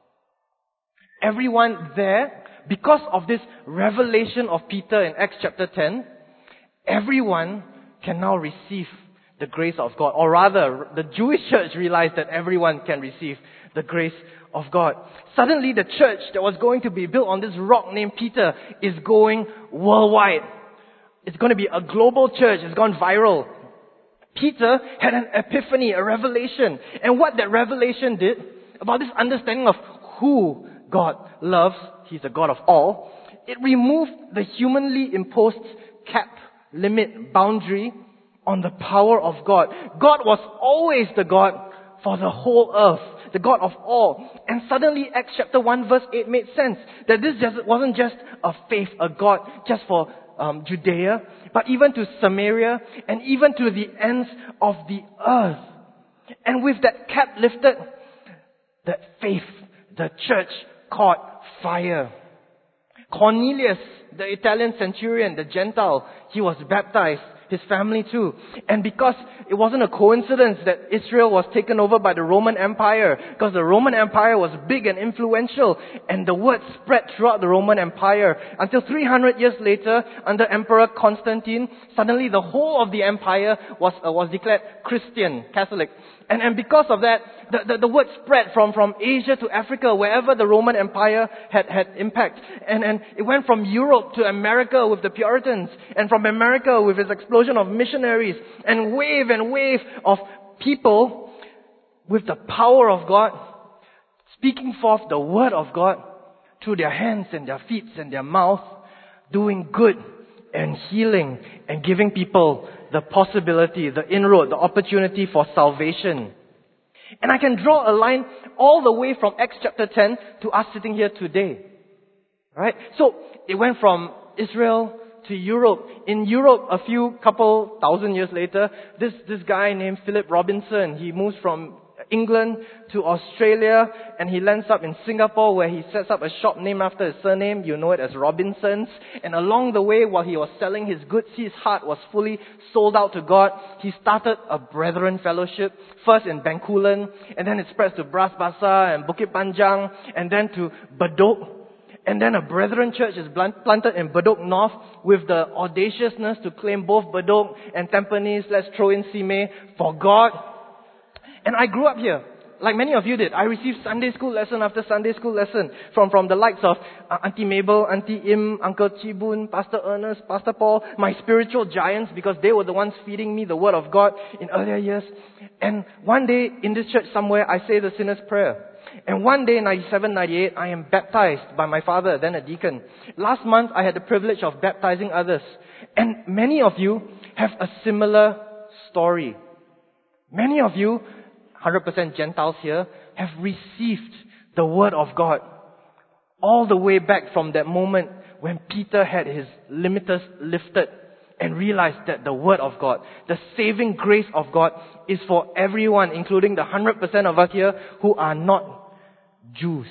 Everyone there, because of this revelation of Peter in Acts chapter ten, everyone can now receive the grace of God. Or rather, the Jewish church realized that everyone can receive the grace of God. Suddenly the church that was going to be built on this rock named Peter is going worldwide. It's going to be a global church. It's gone viral. Peter had an epiphany, a revelation. And what that revelation did about this understanding of who God loves, He's a God of all, it removed the humanly imposed cap, limit, boundary on the power of God. God was always the God for the whole earth, the God of all. And suddenly Acts chapter one verse eight made sense. That this just wasn't just a faith, a God just for um, Judea, but even to Samaria and even to the ends of the earth. And with that cap lifted, that faith, the church caught fire. Cornelius, the Italian centurion, the Gentile, he was baptized. his family too. And because it wasn't a coincidence that Israel was taken over by the Roman Empire, because the Roman Empire was big and influential, and the word spread throughout the Roman Empire until three hundred years later, under Emperor Constantine, suddenly the whole of the empire was uh, was declared Christian, Catholic. And, and because of that, the, the, the word spread from, from Asia to Africa, wherever the Roman Empire had, had impact. And, and it went from Europe to America with the Puritans, and from America with its explosion of missionaries, and wave and wave of people with the power of God, speaking forth the word of God through their hands and their feet and their mouth, doing good and healing and giving people the possibility, the inroad, the opportunity for salvation. And I can draw a line all the way from Acts chapter ten to us sitting here today. Right? So it went from Israel to Europe. In Europe, a few couple thousand years later, this, this guy named Philip Robinson, he moves from England to Australia, and he lands up in Singapore, where he sets up a shop named after his surname. You know it as Robinson's. And along the way, while he was selling his goods, his heart was fully sold out to God. He started a Brethren Fellowship, first in Bencoolen, and then it spreads to Bras Basah and Bukit Panjang, and then to Bedok. And then a Brethren Church is planted in Bedok North with the audaciousness to claim both Bedok and Tampines. Let's throw in Simei for God. And I grew up here, like many of you did. I received Sunday school lesson after Sunday school lesson from, from the likes of uh, Auntie Mabel, Auntie Im, Uncle Chibun, Pastor Ernest, Pastor Paul, my spiritual giants, because they were the ones feeding me the word of God in earlier years. And one day in this church somewhere, I say the sinner's prayer. And one day, ninety-seven, ninety-eight, I am baptized by my father, then a deacon. Last month, I had the privilege of baptizing others. And many of you have a similar story. Many of you, one hundred percent Gentiles here, have received the word of God all the way back from that moment when Peter had his limiters lifted and realized that the word of God, the saving grace of God, is for everyone, including the one hundred percent of us here who are not Jews.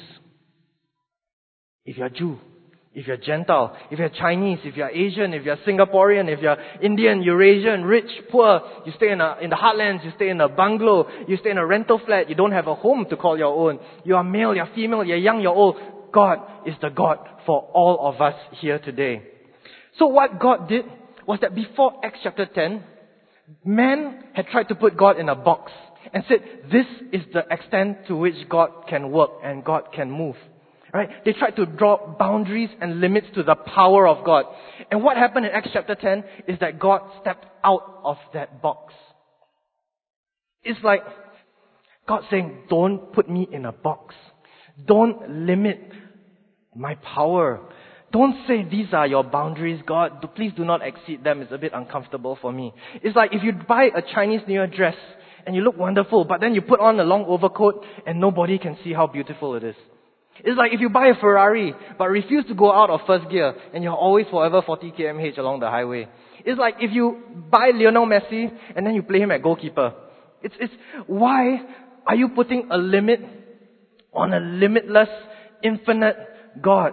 If you're Jew, if you're Gentile, if you're Chinese, if you're Asian, if you're Singaporean, if you're Indian, Eurasian, rich, poor, you stay in a, in the heartlands, you stay in a bungalow, you stay in a rental flat, you don't have a home to call your own, you are male, you're female, you're young, you're old, God is the God for all of us here today. So what God did was that before Acts chapter ten, man had tried to put God in a box and said, this is the extent to which God can work and God can move. Right? They tried to draw boundaries and limits to the power of God. And what happened in Acts chapter ten is that God stepped out of that box. It's like God saying, don't put me in a box. Don't limit my power. Don't say these are your boundaries, God. Please do not exceed them. It's a bit uncomfortable for me. It's like if you buy a Chinese New Year dress and you look wonderful, but then you put on a long overcoat and nobody can see how beautiful it is. It's like if you buy a Ferrari but refuse to go out of first gear and you're always forever forty kilometers per hour along the highway. It's like if you buy Lionel Messi and then you play him at goalkeeper. It's, it's, why are you putting a limit on a limitless, infinite God?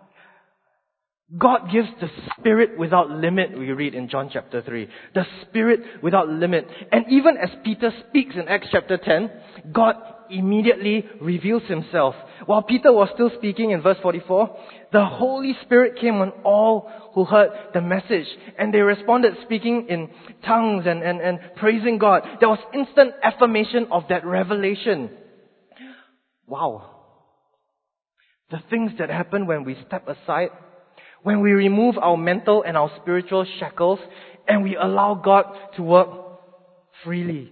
God gives the Spirit without limit, we read in John chapter three. The Spirit without limit. And even as Peter speaks in Acts chapter ten, God immediately reveals Himself. While Peter was still speaking in verse forty-four, the Holy Spirit came on all who heard the message. And they responded speaking in tongues and, and, and praising God. There was instant affirmation of that revelation. Wow. The things that happen when we step aside, when we remove our mental and our spiritual shackles and we allow God to work freely.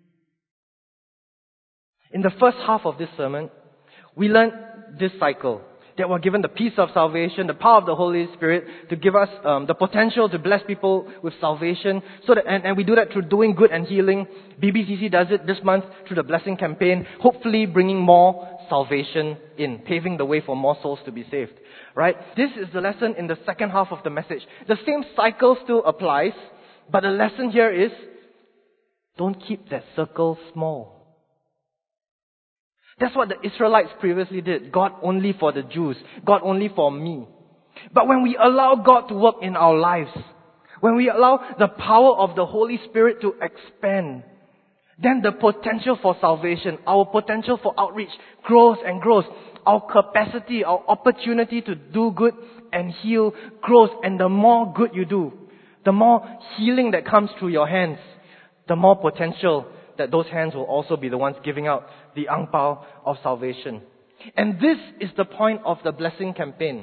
In the first half of this sermon, we learned this cycle, that we're given the peace of salvation, the power of the Holy Spirit to give us um, the potential to bless people with salvation. So that, and, and we do that through doing good and healing. B B C C does it this month through the blessing campaign, hopefully bringing more salvation in, paving the way for more souls to be saved. Right? This is the lesson in the second half of the message. The same cycle still applies, but the lesson here is, don't keep that circle small. That's what the Israelites previously did. God only for the Jews. God only for me. But when we allow God to work in our lives, when we allow the power of the Holy Spirit to expand, then the potential for salvation, our potential for outreach grows and grows. Our capacity, our opportunity to do good and heal grows. And the more good you do, the more healing that comes through your hands, the more potential that those hands will also be the ones giving out the ang pao of salvation. And this is the point of the blessing campaign.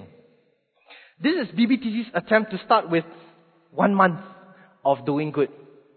This is B B T C's attempt to start with one month of doing good.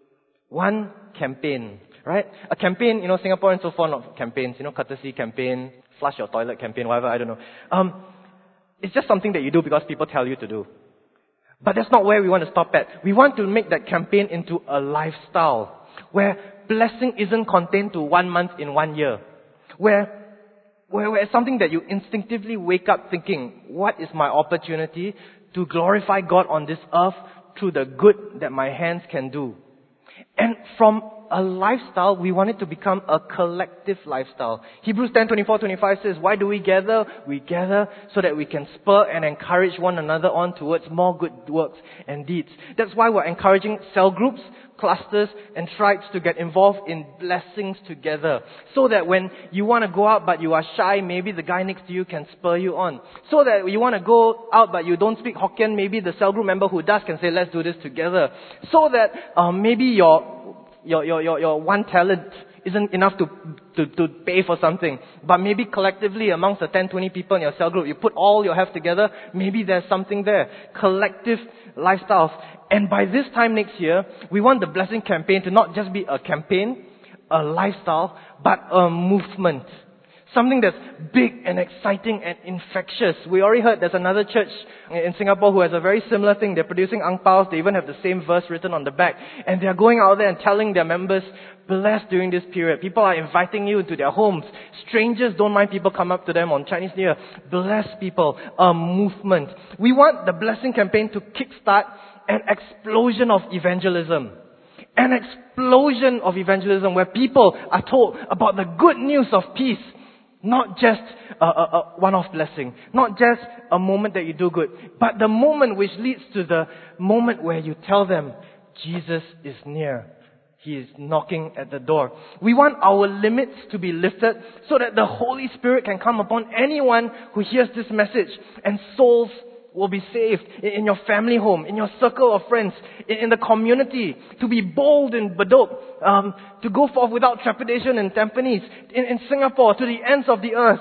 One campaign, right? A campaign, you know, Singaporeans so fond of campaigns, you know, courtesy campaign, flush your toilet campaign, whatever, I don't know. Um, it's just something that you do because people tell you to do. But that's not where we want to stop at. We want to make that campaign into a lifestyle where blessing isn't contained to one month in one year. Where, where, where it's something that you instinctively wake up thinking, what is my opportunity to glorify God on this earth through the good that my hands can do? And from a lifestyle, we want it to become a collective lifestyle. Hebrews ten, twenty-four, twenty-five says, why do we gather? We gather so that we can spur and encourage one another on towards more good works and deeds. That's why we're encouraging cell groups, clusters, and tribes to get involved in blessings together. So that when you want to go out but you are shy, maybe the guy next to you can spur you on. So that you want to go out but you don't speak Hokkien, maybe the cell group member who does can say, let's do this together. So that um, maybe your Your, your, your, your one talent isn't enough to, to, to pay for something. But maybe collectively amongst the ten, twenty people in your cell group, you put all your have together, maybe there's something there. Collective lifestyles. And by this time next year, we want the blessing campaign to not just be a campaign, a lifestyle, but a movement. Something that's big and exciting and infectious. We already heard there's another church in Singapore who has a very similar thing. They're producing ang paos. They even have the same verse written on the back. And they're going out there and telling their members, bless during this period. People are inviting you into their homes. Strangers don't mind people come up to them on Chinese New Year. Bless people. A movement. We want the blessing campaign to kickstart an explosion of evangelism. An explosion of evangelism where people are told about the good news of peace. Not just a, a, a one-off blessing. Not just a moment that you do good. But the moment which leads to the moment where you tell them, Jesus is near. He is knocking at the door. We want our limits to be lifted so that the Holy Spirit can come upon anyone who hears this message. And souls will be saved in your family home, in your circle of friends, in the community, to be bold in Bedok, um, to go forth without trepidation in Tampines, in, in Singapore, to the ends of the earth.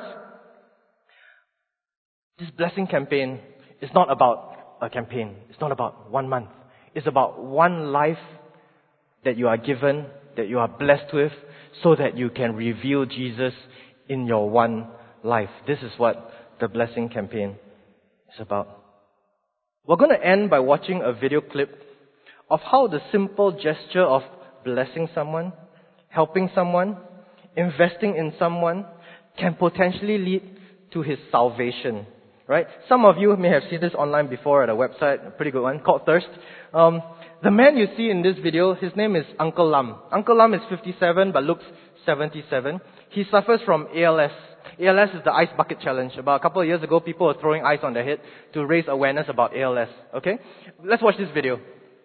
This blessing campaign is not about a campaign. It's not about one month. It's about one life that you are given, that you are blessed with, so that you can reveal Jesus in your one life. This is what the blessing campaign is about. We're going to end by watching a video clip of how the simple gesture of blessing someone, helping someone, investing in someone can potentially lead to his salvation. Right? Some of you may have seen this online before at a website, a pretty good one, called Thirst. Um, the man you see in this video, his name is Uncle Lam. Uncle Lam is fifty-seven but looks seventy-seven. He suffers from A L S. A L S is the Ice Bucket Challenge. About a couple of years ago, people were throwing ice on their head to raise awareness about A L S. Okay? Let's watch this video.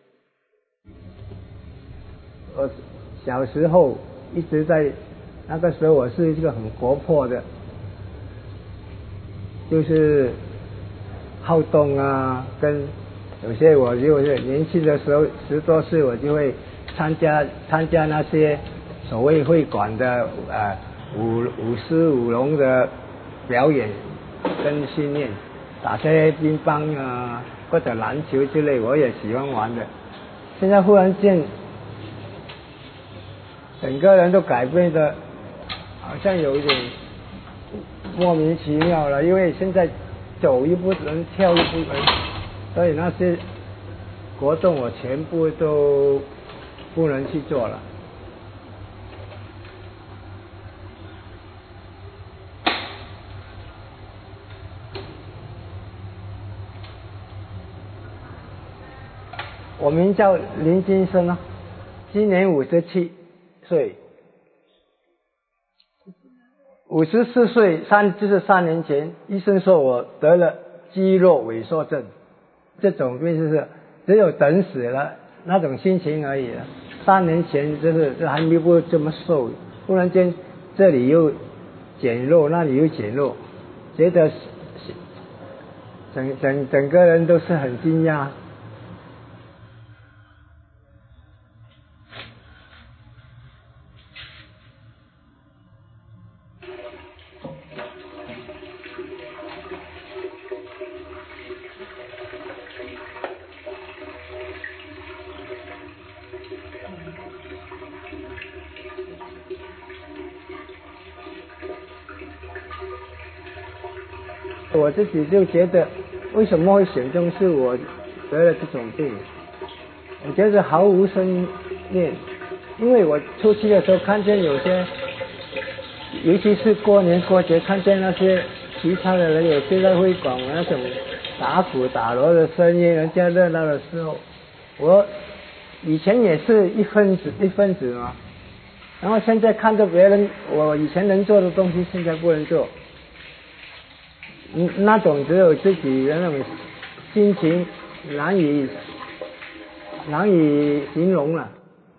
我小时候一直在，那个时候我是一个很活泼的，就是好动啊，跟有些我就是年轻的时候十多岁我就会参加参加那些所谓会馆的呃。舞舞狮舞龙的表演跟训练，打些乒乓啊或者篮球之类我也喜欢玩的。现在忽然间整个人都改变的好像有一点莫名其妙了，因为现在走又不能，跳又不能，所以那些活动我全部都不能去做了。我名叫林金生啊，今年五十七岁，五十四岁三就是三年前，医生说我得了肌肉萎缩症，这种病就是只有等死了那种心情而已了。三年前就是这还没不这么瘦，忽然间这里又减肉，那里又减肉，觉得整整整个人都是很惊讶。我自己就觉得，为什么会选中是我得了这种病？我觉得毫无生面，因为我出去的时候看见有些，尤其是过年过节，看见那些其他的人有些在会馆那种打鼓打锣的声音，人家热闹的时候，我以前也是一分子一分子嘛，然后现在看着别人，我以前能做的东西，现在不能做。那种只有自己的那种心情难以难以形容了。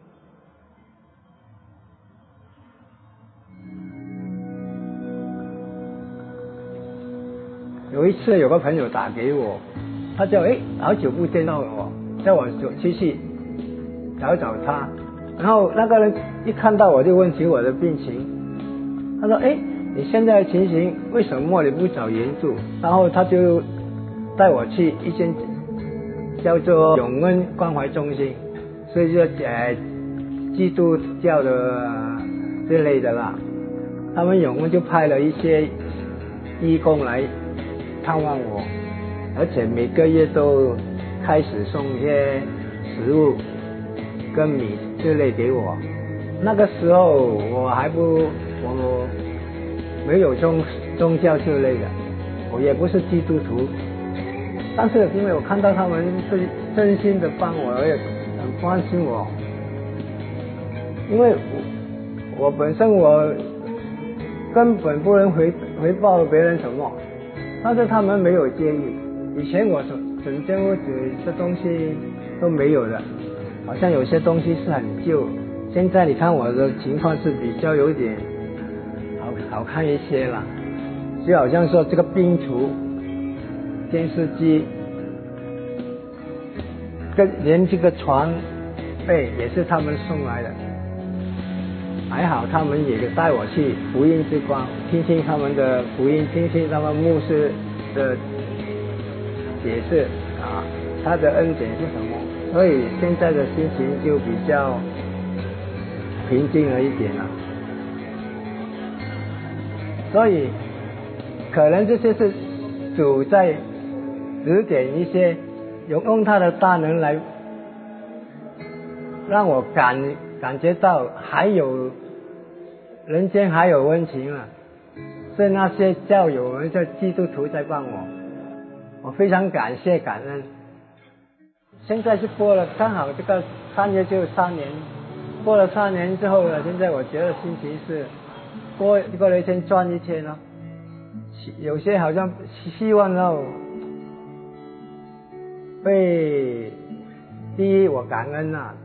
有一次有个朋友打给我，他叫诶好久不见到我，叫我出去找找他，然后那个人一看到我就问起我的病情，他说诶你现在的情形为什么你不找援助？然后他就带我去一间叫做永恩关怀中心，所以就呃基督教的之类的啦。他们永恩就派了一些义工来探望我，而且每个月都开始送一些食物跟米之类给我。那个时候我还不我没有宗宗教之类的，我也不是基督徒，但是因为我看到他们是真心的帮我，我也很关心我，因为我我本身我根本不能回回报别人什么，但是他们没有介意。以前我整间屋子这东西都没有的，好像有些东西是很旧，现在你看我的情况是比较有点好好看一些了，就好像说这个冰橱、电视机，跟连这个床被也是他们送来的。还好他们也带我去福音之光，听听他们的福音，听听他们牧师的解释啊，他的恩典是什么，所以现在的心情就比较平静了一点了。所以可能这些是主在指点一些，用用他的大能来让我感感觉到还有人间还有温情了，是那些教友们的基督徒在帮我，我非常感谢感恩。现在是过了，刚好这个三月就三年，过了三年之后呢，现在我觉得心情是过过了一天赚一天了，有些好像希望要被第一我感恩啊，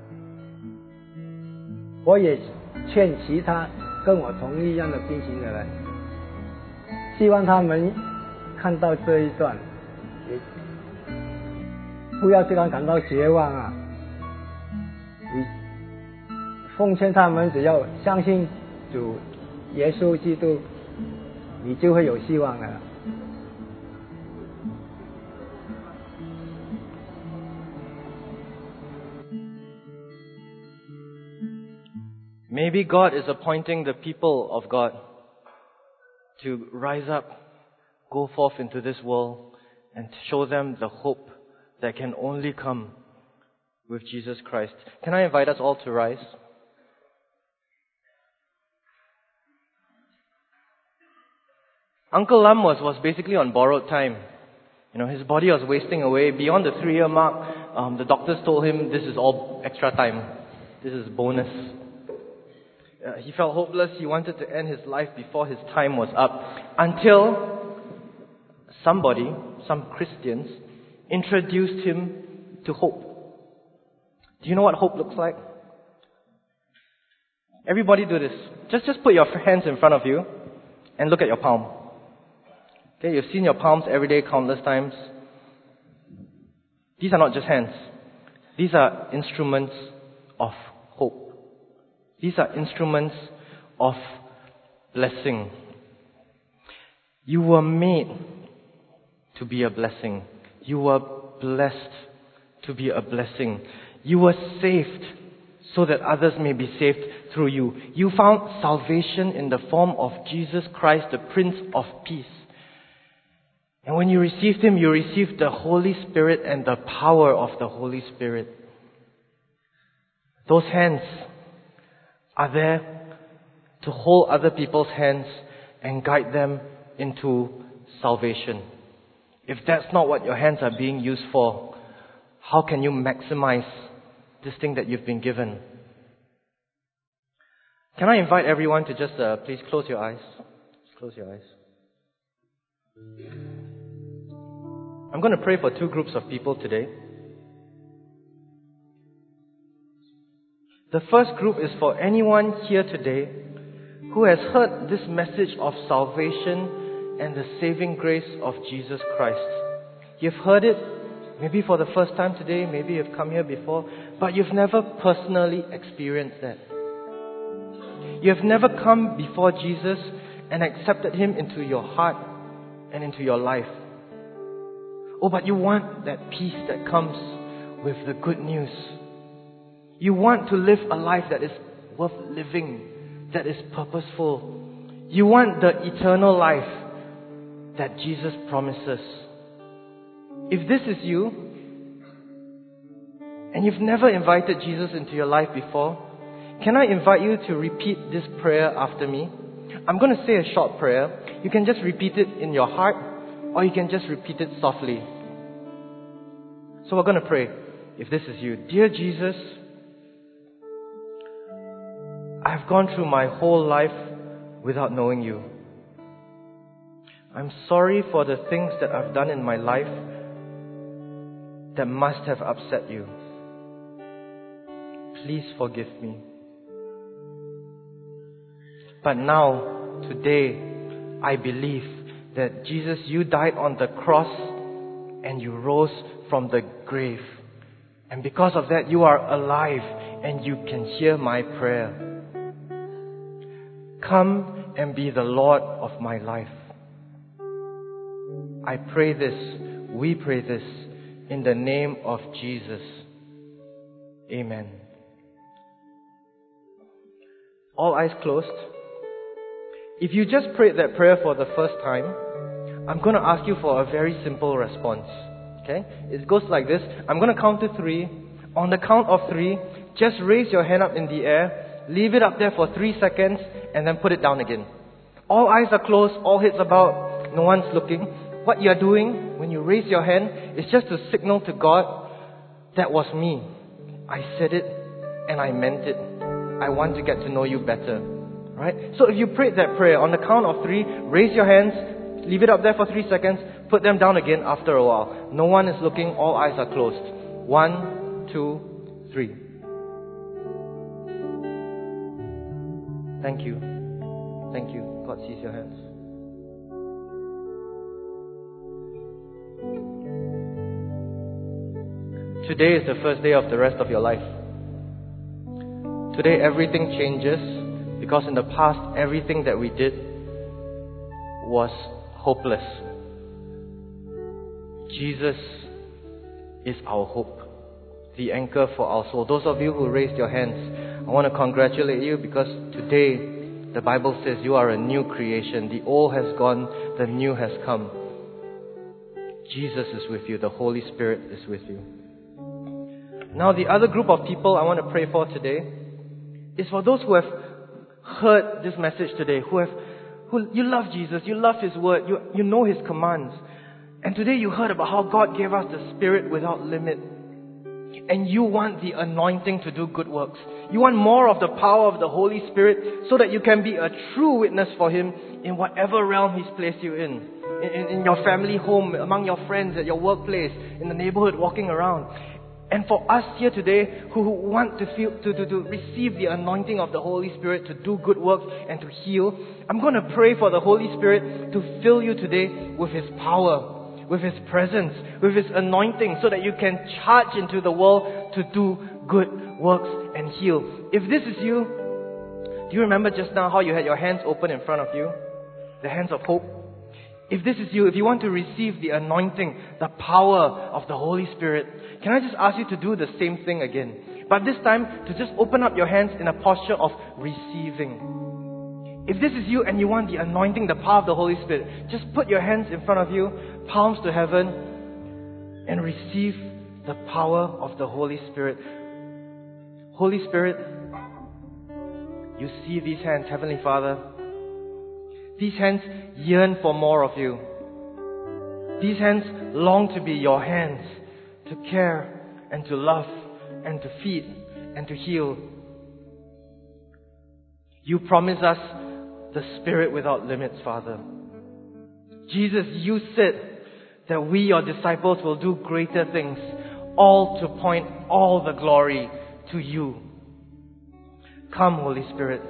我也劝其他跟我同一样的病情的人，希望他们看到这一段也不要这样感到绝望啊，你奉劝他们只要相信主耶稣基督，你就会有希望了。 Maybe God is appointing the people of God to rise up, go forth into this world, and show them the hope that can only come with Jesus Christ. Can I invite us all to rise? Uncle Lam was, was basically on borrowed time. You know, his body was wasting away. Beyond the three-year mark, um, the doctors told him this is all extra time. This is bonus. Uh, he felt hopeless. He wanted to end his life before his time was up. Until somebody, some Christians, introduced him to hope. Do you know what hope looks like? Everybody do this. Just, just put your hands in front of you and look at your palm. Okay, you've seen your palms every day countless times. These are not just hands. These are instruments of hope. These are instruments of blessing. You were made to be a blessing. You were blessed to be a blessing. You were saved so that others may be saved through you. You found salvation in the form of Jesus Christ, the Prince of Peace. And when you received Him, you received the Holy Spirit and the power of the Holy Spirit. Those hands are there to hold other people's hands and guide them into salvation. If that's not what your hands are being used for, how can you maximize this thing that you've been given? Can I invite everyone to just uh, please close your eyes? Just close your eyes. I'm going to pray for two groups of people today. The first group is for anyone here today who has heard this message of salvation and the saving grace of Jesus Christ. You've heard it maybe for the first time today, maybe you've come here before, but you've never personally experienced that. You've never come before Jesus and accepted Him into your heart and into your life. Oh, but you want that peace that comes with the good news. You want to live a life that is worth living, that is purposeful. You want the eternal life that Jesus promises. If this is you, and you've never invited Jesus into your life before, can I invite you to repeat this prayer after me? I'm going to say a short prayer. You can just repeat it in your heart, or you can just repeat it softly. So we're going to pray. If this is you, dear Jesus, I've gone through my whole life without knowing you. I'm sorry for the things that I've done in my life that must have upset you. Please forgive me. But now, today, I believe that Jesus, you died on the cross and you rose from the grave. And because of that, you are alive and you can hear my prayer. Come and be the Lord of my life. I pray this, we pray this, in the name of Jesus. Amen. All eyes closed. If you just prayed that prayer for the first time, I'm going to ask you for a very simple response. Okay? It goes like this. I'm going to count to three. On the count of three, just raise your hand up in the air, leave it up there for three seconds, and then put it down again. All eyes are closed, all heads about, no one's looking. What you are doing when you raise your hand is just to signal to God, that was me. I said it and I meant it. I want to get to know you better. Right? So if you prayed that prayer, on the count of three, raise your hands, leave it up there for three seconds, put them down again after a while. No one is looking, all eyes are closed. One, two, three. Thank you. Thank you. God sees your hands. Today is the first day of the rest of your life. Today everything changes because in the past everything that we did was hopeless. Jesus is our hope, the anchor for our soul. Those of you who raised your hands, I want to congratulate you because today the Bible says you are a new creation. The old has gone, the new has come. Jesus is with you. The Holy Spirit is with you. Now the other group of people I want to pray for today is for those who have heard this message today, who have, who you love Jesus, you love His word, you, you know His commands. And today you heard about how God gave us the Spirit without limit. And you want the anointing to do good works. You want more of the power of the Holy Spirit so that you can be a true witness for Him in whatever realm He's placed you in. In, in your family home, among your friends, at your workplace, in the neighborhood, walking around. And for us here today who want to feel to, to, to receive the anointing of the Holy Spirit to do good works and to heal, I'm going to pray for the Holy Spirit to fill you today with His power, with His presence, with His anointing, so that you can charge into the world to do good works and heal. If this is you, do you remember just now how you had your hands open in front of you? The hands of hope. If this is you, if you want to receive the anointing, the power of the Holy Spirit, can I just ask you to do the same thing again? But this time, to just open up your hands in a posture of receiving. If this is you and you want the anointing, the power of the Holy Spirit, just put your hands in front of you, palms to heaven, and receive the power of the Holy Spirit. Holy Spirit, you see these hands, Heavenly Father. These hands yearn for more of you. These hands long to be your hands, to care and to love and to feed and to heal. You promise us the Spirit without limits, Father. Jesus, you said that we, your disciples, will do greater things, all to point all the glory to you. Come, Holy Spirit.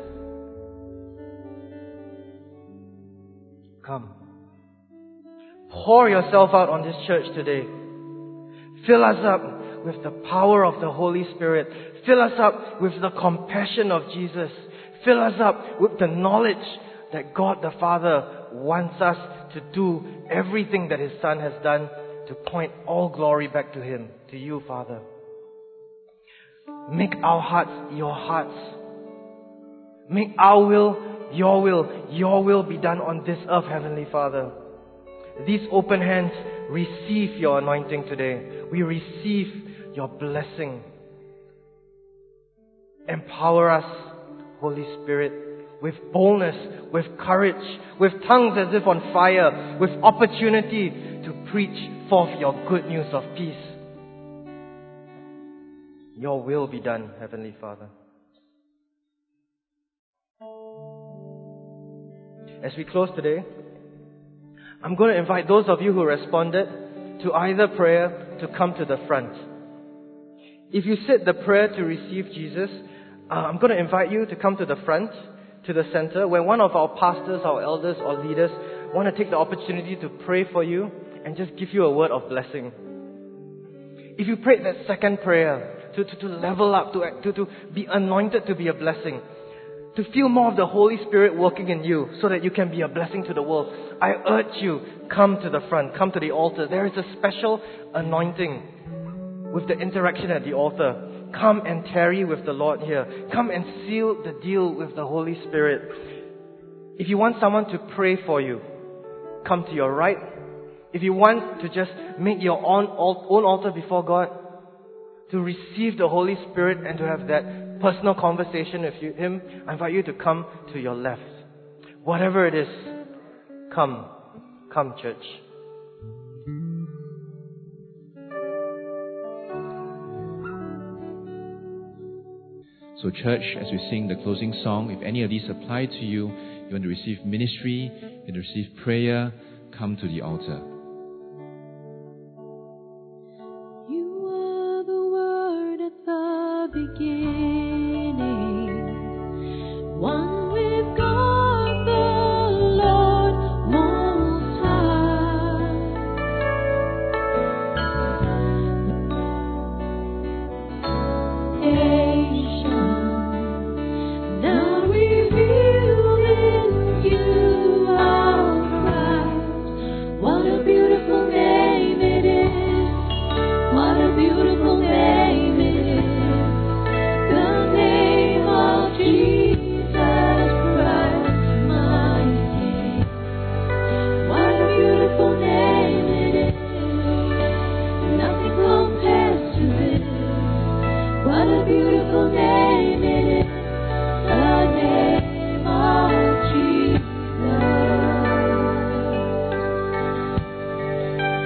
Come. Pour yourself out on this church today. Fill us up with the power of the Holy Spirit. Fill us up with the compassion of Jesus. Fill us up with the knowledge that God the Father wants us to do everything that His Son has done to point all glory back to Him, to you, Father. Make our hearts your hearts. Make our will your will. Your will be done on this earth, Heavenly Father. These open hands receive your anointing today. We receive your blessing. Empower us, Holy Spirit, with boldness, with courage, with tongues as if on fire, with opportunity to preach forth your good news of peace. Your will be done, Heavenly Father. As we close today, I'm going to invite those of you who responded to either prayer to come to the front. If you said the prayer to receive Jesus, uh, I'm going to invite you to come to the front, to the center, where one of our pastors, our elders or leaders want to take the opportunity to pray for you and just give you a word of blessing. If you prayed that second prayer to, to, to level up, to, to, to be anointed to be a blessing, to feel more of the Holy Spirit working in you so that you can be a blessing to the world, I urge you, come to the front, come to the altar. There is a special anointing with the interaction at the altar. Come and tarry with the Lord here. Come and seal the deal with the Holy Spirit. If you want someone to pray for you, come to your right. If you want to just make your own, own altar before God, to receive the Holy Spirit and to have that personal conversation with you, Him, I invite you to come to your left. Whatever it is, come. Come, church. So church, as we sing the closing song, if any of these apply to you, you want to receive ministry, you want to receive prayer, come to the altar. You are the Word at the beginning, one with God the Lord Most High. Now revealed in you, our Christ. What a beautiful name it is. What a beautiful name it is. The name of Jesus Christ, my King. What a beautiful name it is. Nothing compares to this. What a beautiful name it is. The name of Jesus.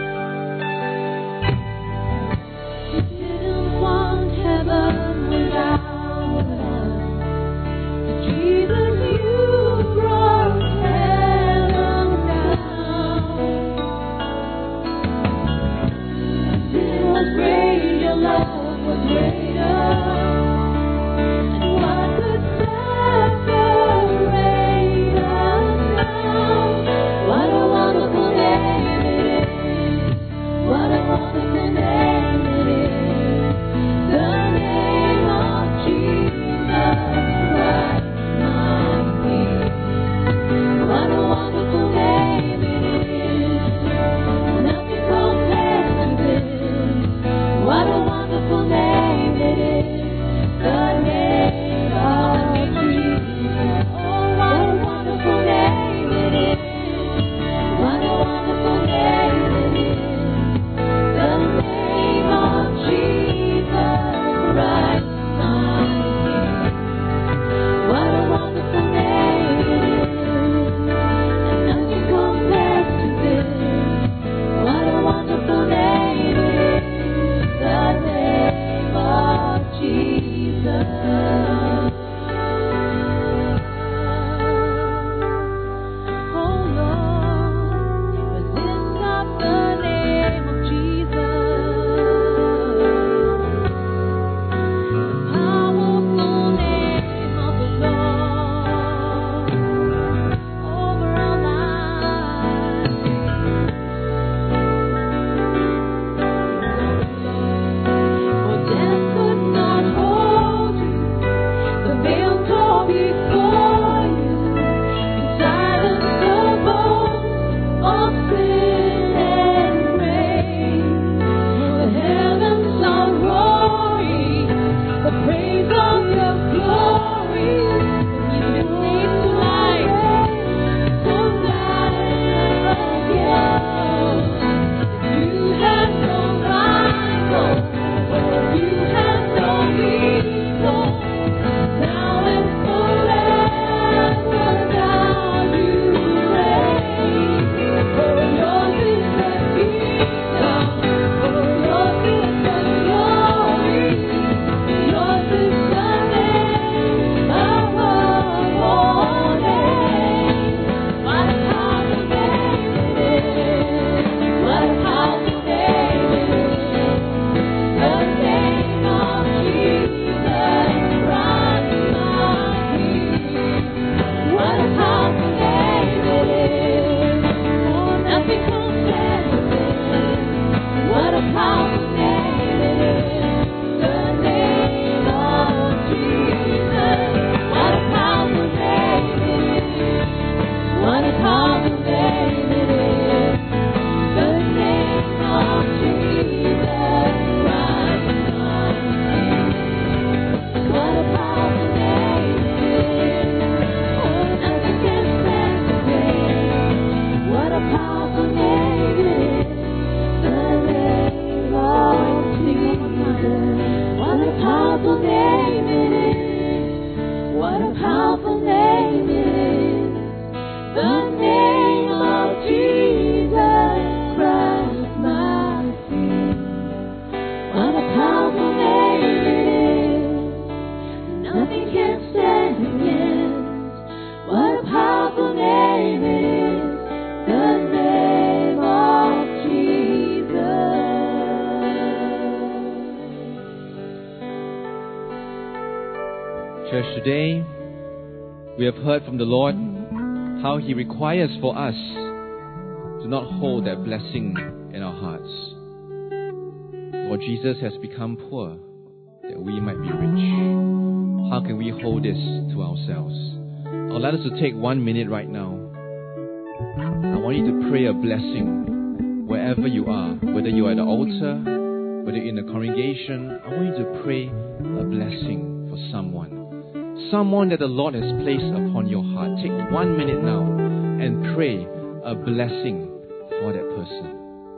church today, we have heard from the Lord how He requires for us to not hold that blessing in our hearts. Lord, Jesus has become poor that we might be rich. How can we hold this to ourselves? I'll let us to take one minute right now. I want you to pray a blessing wherever you are, whether you're at the altar, whether you're in the congregation. I want you to pray a blessing for someone. Someone that the Lord has placed upon your heart. Take one minute now and pray a blessing for that person.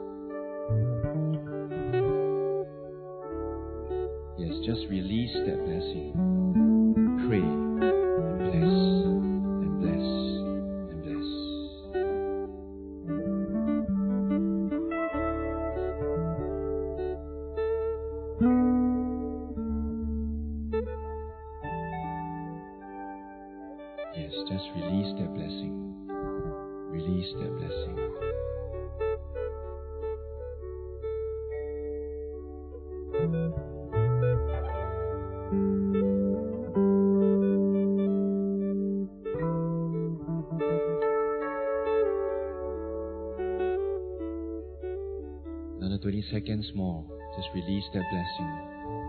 Yes, just release that blessing. Pray and bless and bless and bless. Yes, just release that blessing. Release that blessing. Another twenty seconds more. Just release that blessing.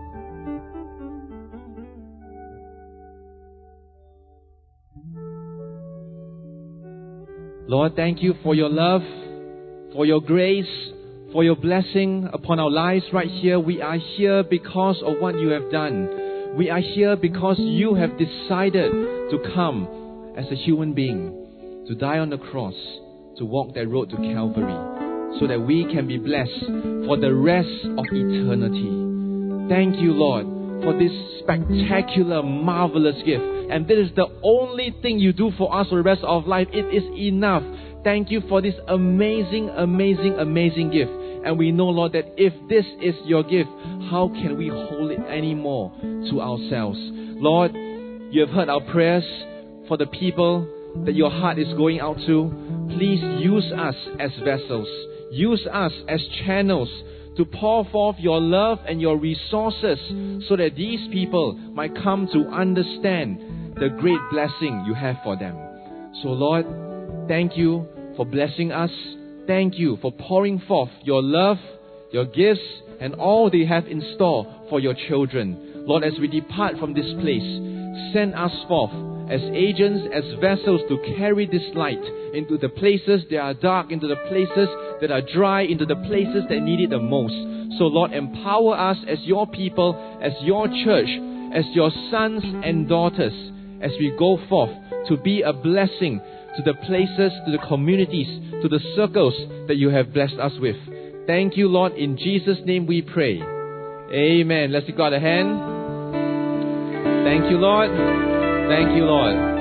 Lord, thank you for your love, for your grace, for your blessing upon our lives right here. We are here because of what you have done. We are here because you have decided to come as a human being, to die on the cross, to walk that road to Calvary, so that we can be blessed for the rest of eternity. Thank you, Lord, for this spectacular, marvelous gift. And this is the only thing you do for us for the rest of life. It is enough. Thank you for this amazing, amazing, amazing gift. And we know, Lord, that if this is your gift, how can we hold it anymore to ourselves? Lord, you have heard our prayers for the people that your heart is going out to. Please use us as vessels. Use us as channels to pour forth your love and your resources so that these people might come to understand the great blessing you have for them. So Lord, thank you for blessing us. Thank you for pouring forth your love, your gifts, and all they have in store for your children. Lord, as we depart from this place, send us forth as agents, as vessels to carry this light into the places that are dark, into the places that are dry, into the places that need it the most. So Lord, empower us as your people, as your church, as your sons and daughters, as we go forth to be a blessing to the places, to the communities, to the circles that you have blessed us with. Thank you, Lord. In Jesus' name we pray. Amen. Let's give God a hand. Thank you, Lord. Thank you, Lord.